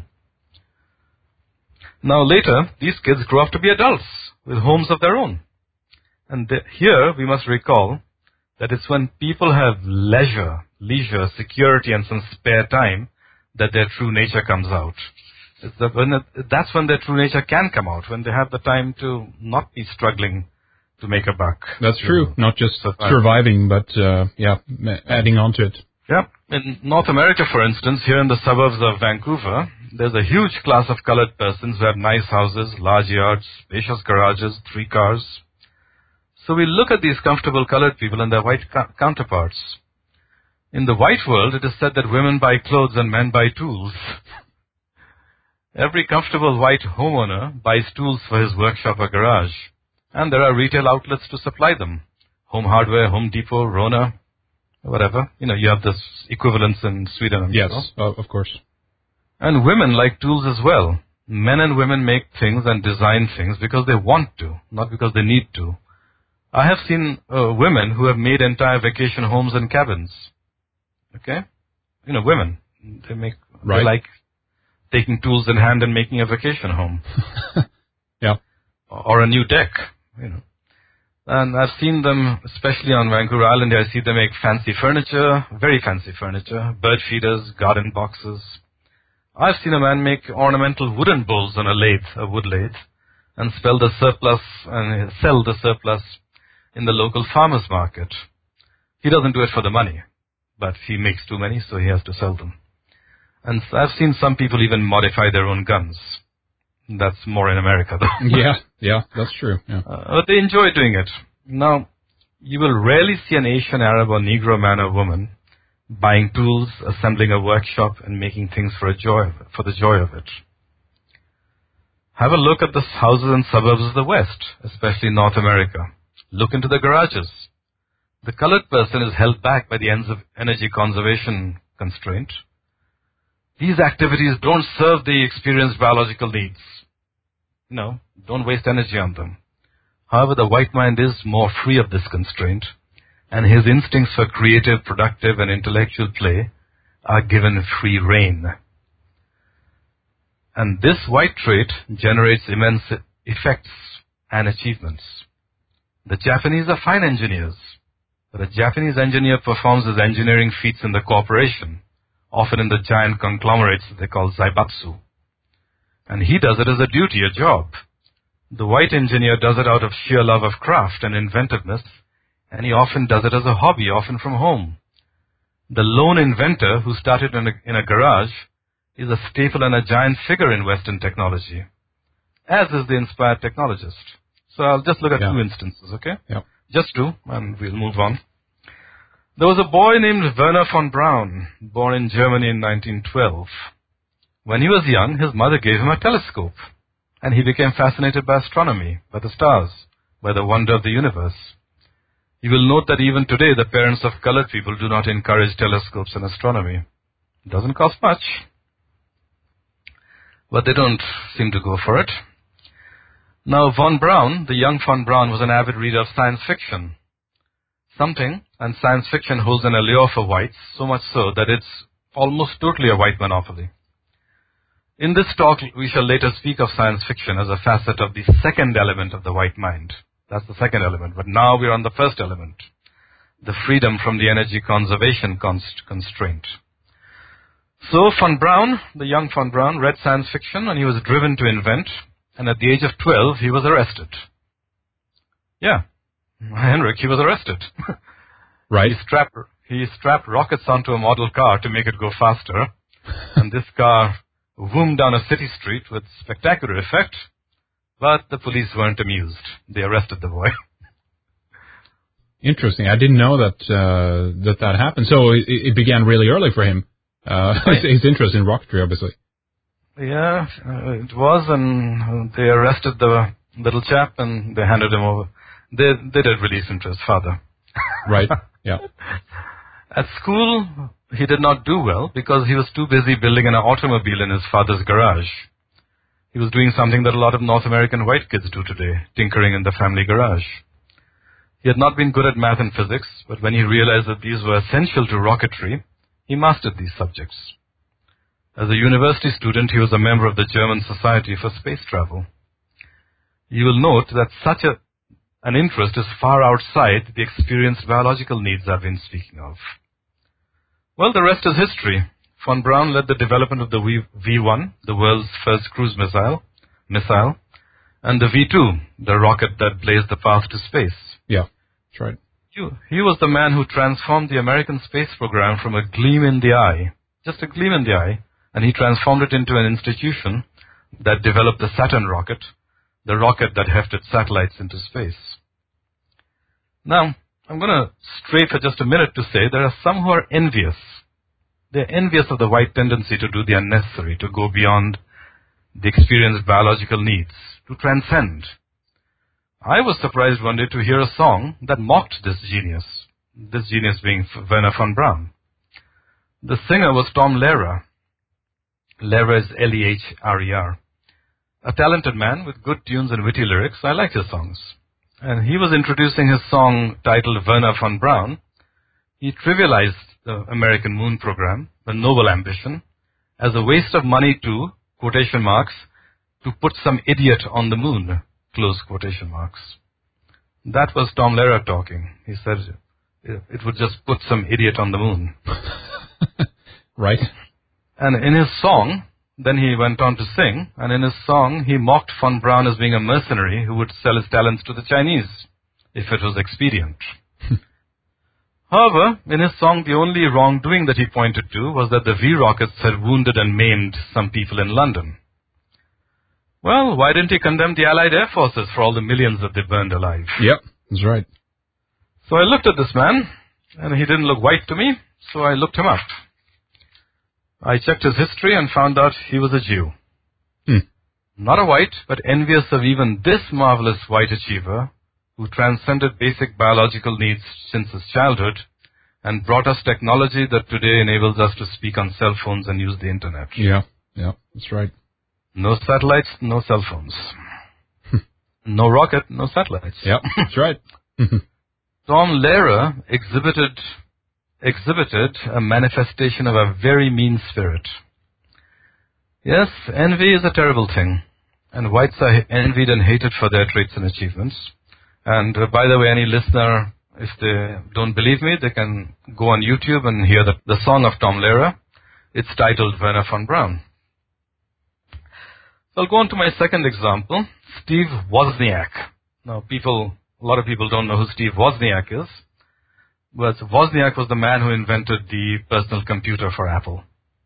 Now later, these kids grow up to be adults with homes of their own. And th- here we must recall that it's when people have leisure, leisure, security, and some spare time that their true nature comes out. It's that when it, that's when their true nature can come out, when they have the time to not be struggling to make a buck.
That's true. Not just survive. surviving, but uh, yeah, adding on to it.
Yeah. In North America, for instance, here in the suburbs of Vancouver, there's a huge class of colored persons who have nice houses, large yards, spacious garages, three cars. So we look at these comfortable colored people and their white co- counterparts. In the white world, it is said that women buy clothes and men buy tools. Every comfortable white homeowner buys tools for his workshop or garage. And there are retail outlets to supply them. Home Hardware, Home Depot, Rona, whatever. You know, you have this equivalence in Sweden.
Yes, uh, of course.
And women like tools as well. Men and women make things and design things because they want to, not because they need to. I have seen uh, women who have made entire vacation homes and cabins. Okay? You know, women. They make,
right.
They like taking tools in hand and making a vacation home.
Yeah.
Or a new deck, you know. And I've seen them, especially on Vancouver Island, I see them make fancy furniture, very fancy furniture, bird feeders, garden boxes. I've seen a man make ornamental wooden bowls on a lathe, a wood lathe, and sell the surplus and sell the surplus in the local farmers market. He doesn't do it for the money, but he makes too many, so he has to sell them. And I've seen some people even modify their own guns. That's more in America, though.
yeah, yeah, that's true. Yeah.
Uh, but they enjoy doing it. Now, you will rarely see an Asian, Arab, or Negro man or woman buying tools, assembling a workshop, and making things for a joy, for the joy of it. Have a look at the houses and suburbs of the West, especially North America. Look into the garages. The colored person is held back by the ends of energy conservation constraint. These activities don't serve the experienced biological needs. No, don't waste energy on them. However, the white mind is more free of this constraint, and his instincts for creative, productive, and intellectual play are given free rein. And this white trait generates immense effects and achievements. The Japanese are fine engineers, but a Japanese engineer performs his engineering feats in the corporation, often in the giant conglomerates that they call zaibatsu. And he does it as a duty, a job. The white engineer does it out of sheer love of craft and inventiveness, and he often does it as a hobby, often from home. The lone inventor who started in a, in a garage is a staple and a giant figure in Western technology, as is the inspired technologist. So I'll just look at yeah. two instances, okay?
Yeah.
Just two, and we'll move on. There was a boy named Werner von Braun, born in Germany in nineteen twelve. When he was young, his mother gave him a telescope, and he became fascinated by astronomy, by the stars, by the wonder of the universe. You will note that even today, the parents of colored people do not encourage telescopes and astronomy. It doesn't cost much, but they don't seem to go for it. Now, von Braun, the young von Braun, was an avid reader of science fiction. Something, and science fiction holds an allure for whites, so much so that it's almost totally a white monopoly. In this talk, we shall later speak of science fiction as a facet of the second element of the white mind. That's the second element, but now we're on the first element, the freedom from the energy conservation const- constraint. So von Braun, the young von Braun, read science fiction and he was driven to invent, and at the age of twelve, he was arrested. Yeah. Henrik, he was arrested.
Right.
He strapped, he strapped rockets onto a model car to make it go faster, and this car zoomed down a city street with spectacular effect, but the police weren't amused. They arrested the boy.
Interesting. I didn't know that uh, that that happened. So it, it began really early for him. Uh, his, his interest in rocketry, obviously.
Yeah, uh, it was, and they arrested the little chap and they handed him over. They, they did release him to his father.
Right, yeah.
At school, he did not do well because he was too busy building an automobile in his father's garage. He was doing something that a lot of North American white kids do today, tinkering in the family garage. He had not been good at math and physics, but when he realized that these were essential to rocketry, he mastered these subjects. As a university student, he was a member of the German Society for Space Travel. You will note that such a An interest is far outside the experienced biological needs I've been speaking of. Well, the rest is history. Von Braun led the development of the V one, the world's first cruise missile, missile, and the V two, the rocket that blazed the path to space.
Yeah, that's right.
He was the man who transformed the American space program from a gleam in the eye, just a gleam in the eye, and he transformed it into an institution that developed the Saturn rocket, the rocket that hefted satellites into space. Now, I'm going to stray for just a minute to say there are some who are envious. They're envious of the white tendency to do the unnecessary, to go beyond the experienced biological needs, to transcend. I was surprised one day to hear a song that mocked this genius, this genius being Werner von Braun. The singer was Tom Lehrer. Lehrer is L E H R E R. a talented man with good tunes and witty lyrics. I like his songs. And he was introducing his song titled Wernher von Braun. He trivialized the American moon program, the noble ambition, as a waste of money to, quotation marks, to put some idiot on the moon, close quotation marks. That was Tom Lehrer talking. He said it would just put some idiot on the moon.
Right.
And in his song, then he went on to sing, and in his song he mocked von Braun as being a mercenary who would sell his talents to the Chinese, if it was expedient. However, in his song, the only wrongdoing that he pointed to was that the V rockets had wounded and maimed some people in London. Well, why didn't he condemn the Allied air forces for all the millions that they burned alive?
Yep, that's right.
So I looked at this man, and he didn't look white to me, so I looked him up. I checked his history and found out he was a Jew.
Hmm.
Not a white, but envious of even this marvelous white achiever who transcended basic biological needs since his childhood and brought us technology that today enables us to speak on cell phones and use the internet.
Yeah, yeah, that's right.
No satellites, no cell phones. No rocket, no satellites.
Yeah, that's right.
Tom Lehrer exhibited exhibited a manifestation of a very mean spirit. Yes, envy is a terrible thing, and whites are envied and hated for their traits and achievements. And uh, by the way, any listener, if they don't believe me, they can go on YouTube and hear the, the song of Tom Lehrer. It's titled Wernher von Braun. So I'll go on to my second example, Steve Wozniak. Now, people, a lot of people don't know who Steve Wozniak is. But Wozniak was the man who invented the personal computer for Apple.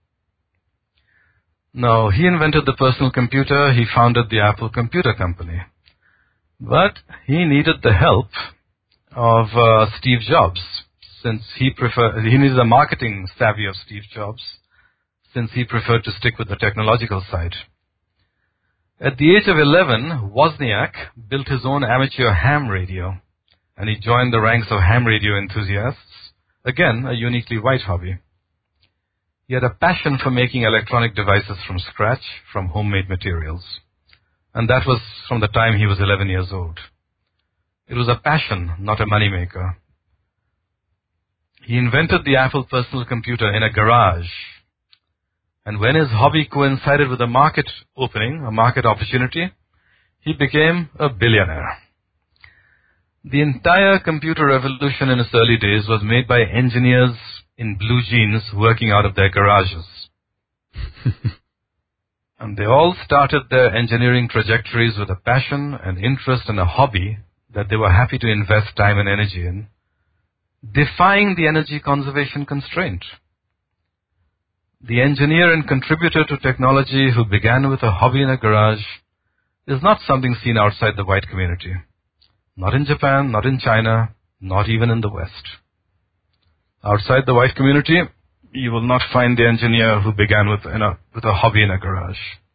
Now, he invented the personal computer. He founded the Apple Computer Company. But he needed the help of uh, Steve Jobs, since he preferred, he needed the marketing savvy of Steve Jobs, since he preferred to stick with the technological side. At the age of eleven, Wozniak built his own amateur ham radio, and he joined the ranks of ham radio enthusiasts, again, a uniquely white hobby. He had a passion for making electronic devices from scratch, from homemade materials. And that was from the time he was eleven years old. It was a passion, not a moneymaker. He invented the Apple personal computer in a garage. And when his hobby coincided with a market opening, a market opportunity, he became a billionaire. The entire computer revolution in its early days was made by engineers in blue jeans working out of their garages. And they all started their engineering trajectories with a passion, an interest, and a hobby that they were happy to invest time and energy in, defying the energy conservation constraint. The engineer and contributor to technology who began with a hobby in a garage is not something seen outside the white community. Not in Japan, not in China, not even in the West. Outside the white community, you will not find the engineer who began with, in a, with a hobby in a garage.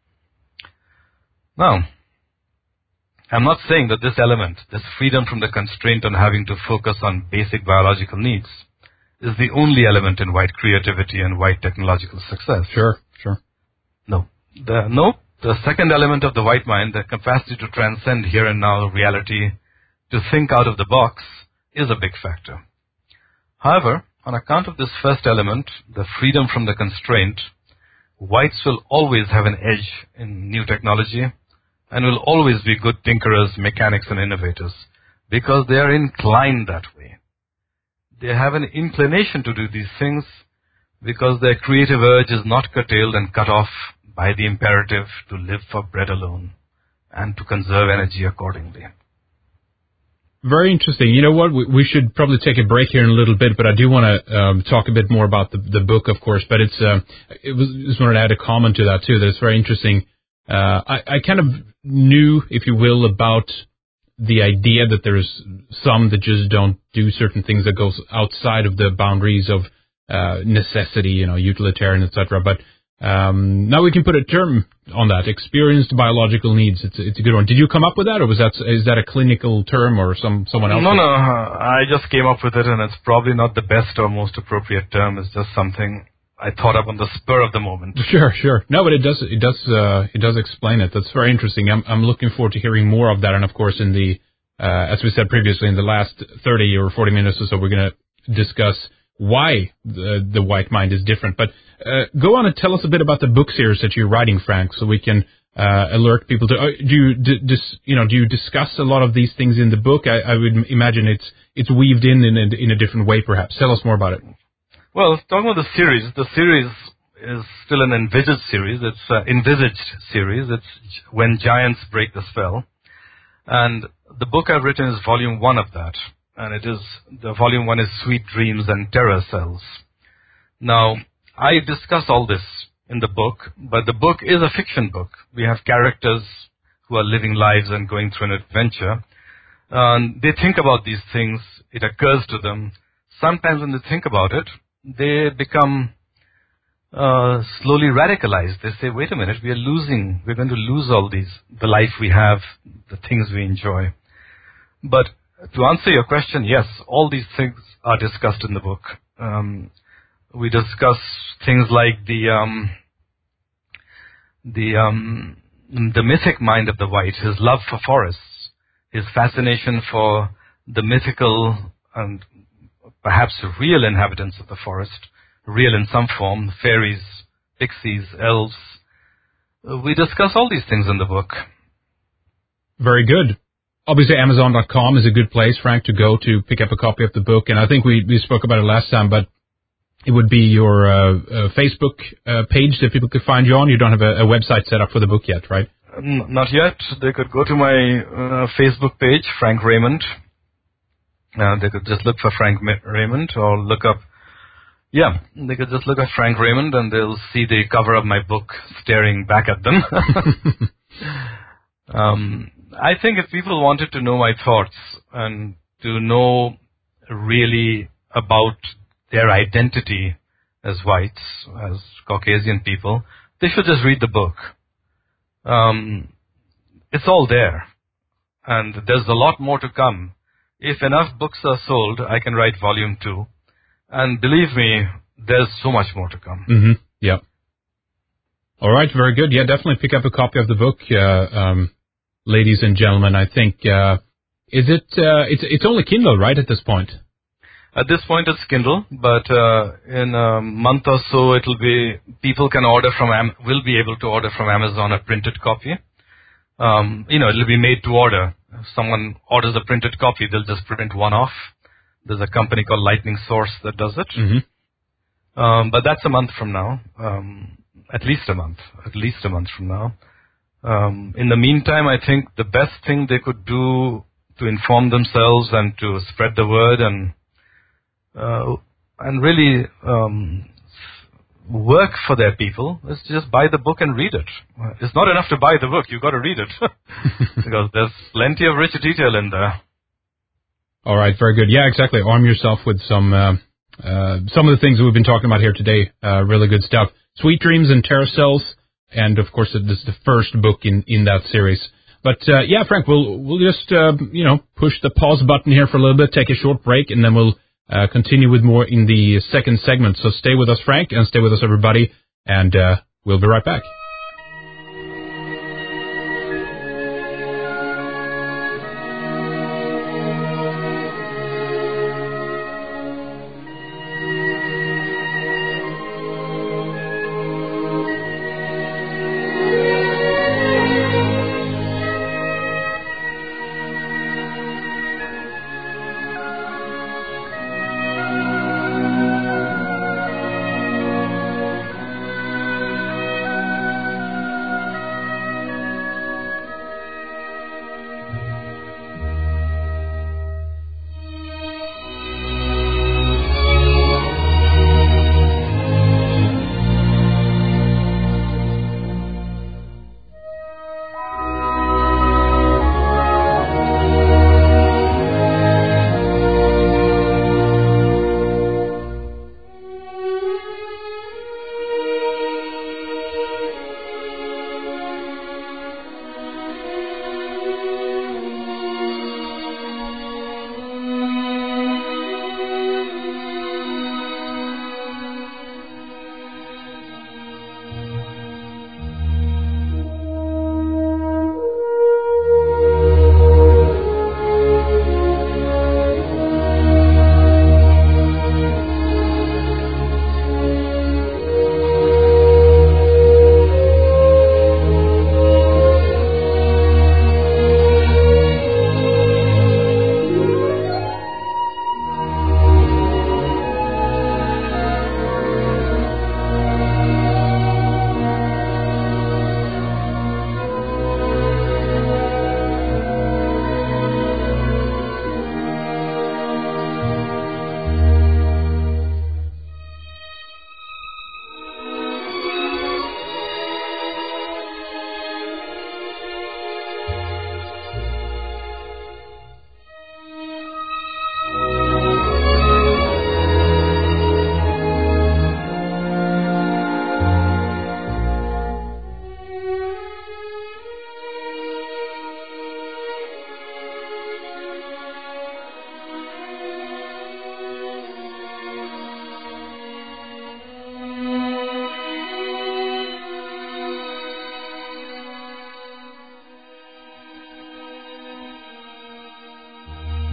Now, I'm not saying that this element, this freedom from the constraint on having to focus on basic biological needs, is the only element in white creativity and white technological success.
Sure, sure.
No. The, no, the second element of the white mind, the capacity to transcend here and now reality, to think out of the box, is a big factor. However, on account of this first element, the freedom from the constraint, whites will always have an edge in new technology and will always be good tinkerers, mechanics, and innovators because they are inclined that way. They have an inclination to do these things because their creative urge is not curtailed and cut off by the imperative to live for bread alone and to conserve energy accordingly.
Very interesting. You know what? We, we should probably take a break here in a little bit, but I do want to um, talk a bit more about the, the book, of course. But it's uh, it was just wanted to add a comment to that too. That it's very interesting. Uh, I, I kind of knew, if you will, about the idea that there's some that just don't do certain things that goes outside of the boundaries of uh, necessity, you know, utilitarian, et cetera. But um, now we can put a term on that: experienced biological needs. It's it's a good one. Did you come up with that, or was that is that a clinical term, or some someone else?
No, no. I just came up with it, and it's probably not the best or most appropriate term. It's just something I thought of on the spur of the moment.
Sure, sure. No, but it does, it does, uh, it does explain it. That's very interesting. I'm, I'm looking forward to hearing more of that. And of course, in the, uh, as we said previously, in the last thirty or forty minutes or so, we're going to discuss why the, the white mind is different. But, uh, go on and tell us a bit about the book series that you're writing, Frank, so we can, uh, alert people to, uh, do you, d- dis, you know, do you discuss a lot of these things in the book? I, I would imagine it's, it's weaved in in a, in a different way, perhaps. Tell us more about it.
Well, talking about the series, the series is still an envisaged series. It's an envisaged series. It's When Giants Break the Spell. And the book I've written is volume one of that. And it is, the volume one is Sweet Dreams and Terror Cells. Now, I discuss all this in the book, but the book is a fiction book. We have characters who are living lives and going through an adventure. And they think about these things. It occurs to them. Sometimes when they think about it, they become uh, slowly radicalized. They say, wait a minute, we are losing, we're going to lose all these, the life we have, the things we enjoy. But to answer your question, yes, all these things are discussed in the book. Um, we discuss things like the um, the um, the mythic mind of the white, his love for forests, his fascination for the mythical and perhaps real inhabitants of the forest, real in some form, fairies, pixies, elves. Uh, we discuss all these things in the book.
Very good. Obviously, Amazon dot com is a good place, Frank, to go to pick up a copy of the book. And I think we, we spoke about it last time, but it would be your uh, uh, Facebook uh, page that people could find you on. You don't have a, a website set up for the book yet, right?
Um, not yet. They could go to my uh, Facebook page, Frank Raymond. Uh, they could just look for Frank Raymond or look up, yeah, they could just look at Frank Raymond and they'll see the cover of my book staring back at them. um, I think if people wanted to know my thoughts and to know really about their identity as whites, as Caucasian people, they should just read the book. Um, it's all there. And there's a lot more to come. If enough books are sold, I can write volume two. And believe me, there's so much more to come.
Mm-hmm. Yeah. All right. Very good. Yeah, definitely pick up a copy of the book, uh, um, ladies and gentlemen. I think, uh, is it, uh, it's, it's only Kindle, right, at this point?
At this point, it's Kindle, but, uh, in a month or so, it'll be, people can order from, Am- will be able to order from Amazon a printed copy. Um, you know, it'll be made to order. If someone orders a printed copy, they'll just print one off. There's a company called Lightning Source that does it.
Mm-hmm.
Um, but that's a month from now. Um, at least a month. At least a month from now. Um, in the meantime, I think the best thing they could do to inform themselves and to spread the word and uh, and really um, work for their people is just buy the book and read it. It's not enough to buy the book. You've got to read it because there's plenty of rich detail in there.
All right. Very good. Yeah, exactly. Arm yourself with some, uh, uh, some of the things that we've been talking about here today. Uh, really good stuff. Sweet Dreams and Terror Cells. And of course, this is the first book in, in that series. But, uh, yeah, Frank, we'll, we'll just, uh, you know, push the pause button here for a little bit, take a short break, and then we'll, uh, continue with more in the second segment. So stay with us, Frank, and stay with us, everybody. And, uh, we'll be right back.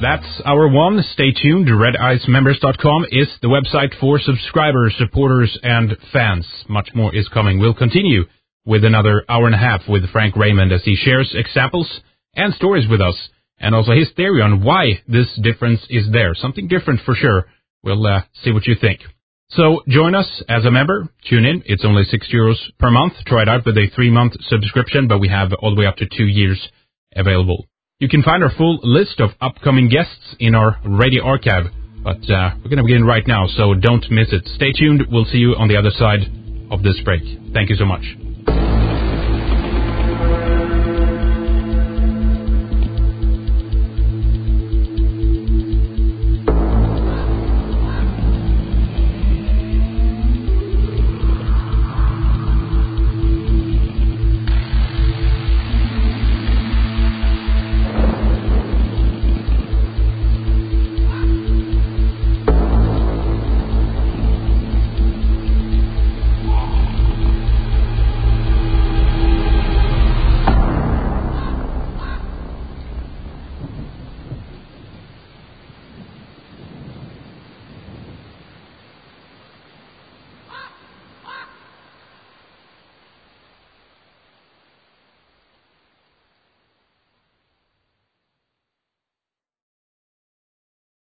That's our one. Stay tuned. red ice members dot com is the website for subscribers, supporters, and fans. Much more is coming. We'll continue with another hour and a half with Frank Raymond as he shares examples and stories with us, and also his theory on why this difference is there. Something different for sure. We'll uh, see what you think. So join us as a member. Tune in. It's only six euros per month. Try it out with a three-month subscription, but we have all the way up to two years available. You can find our full list of upcoming guests in our radio archive, but uh, we're going to begin right now, so don't miss it. Stay tuned. We'll see you on the other side of this break. Thank you so much.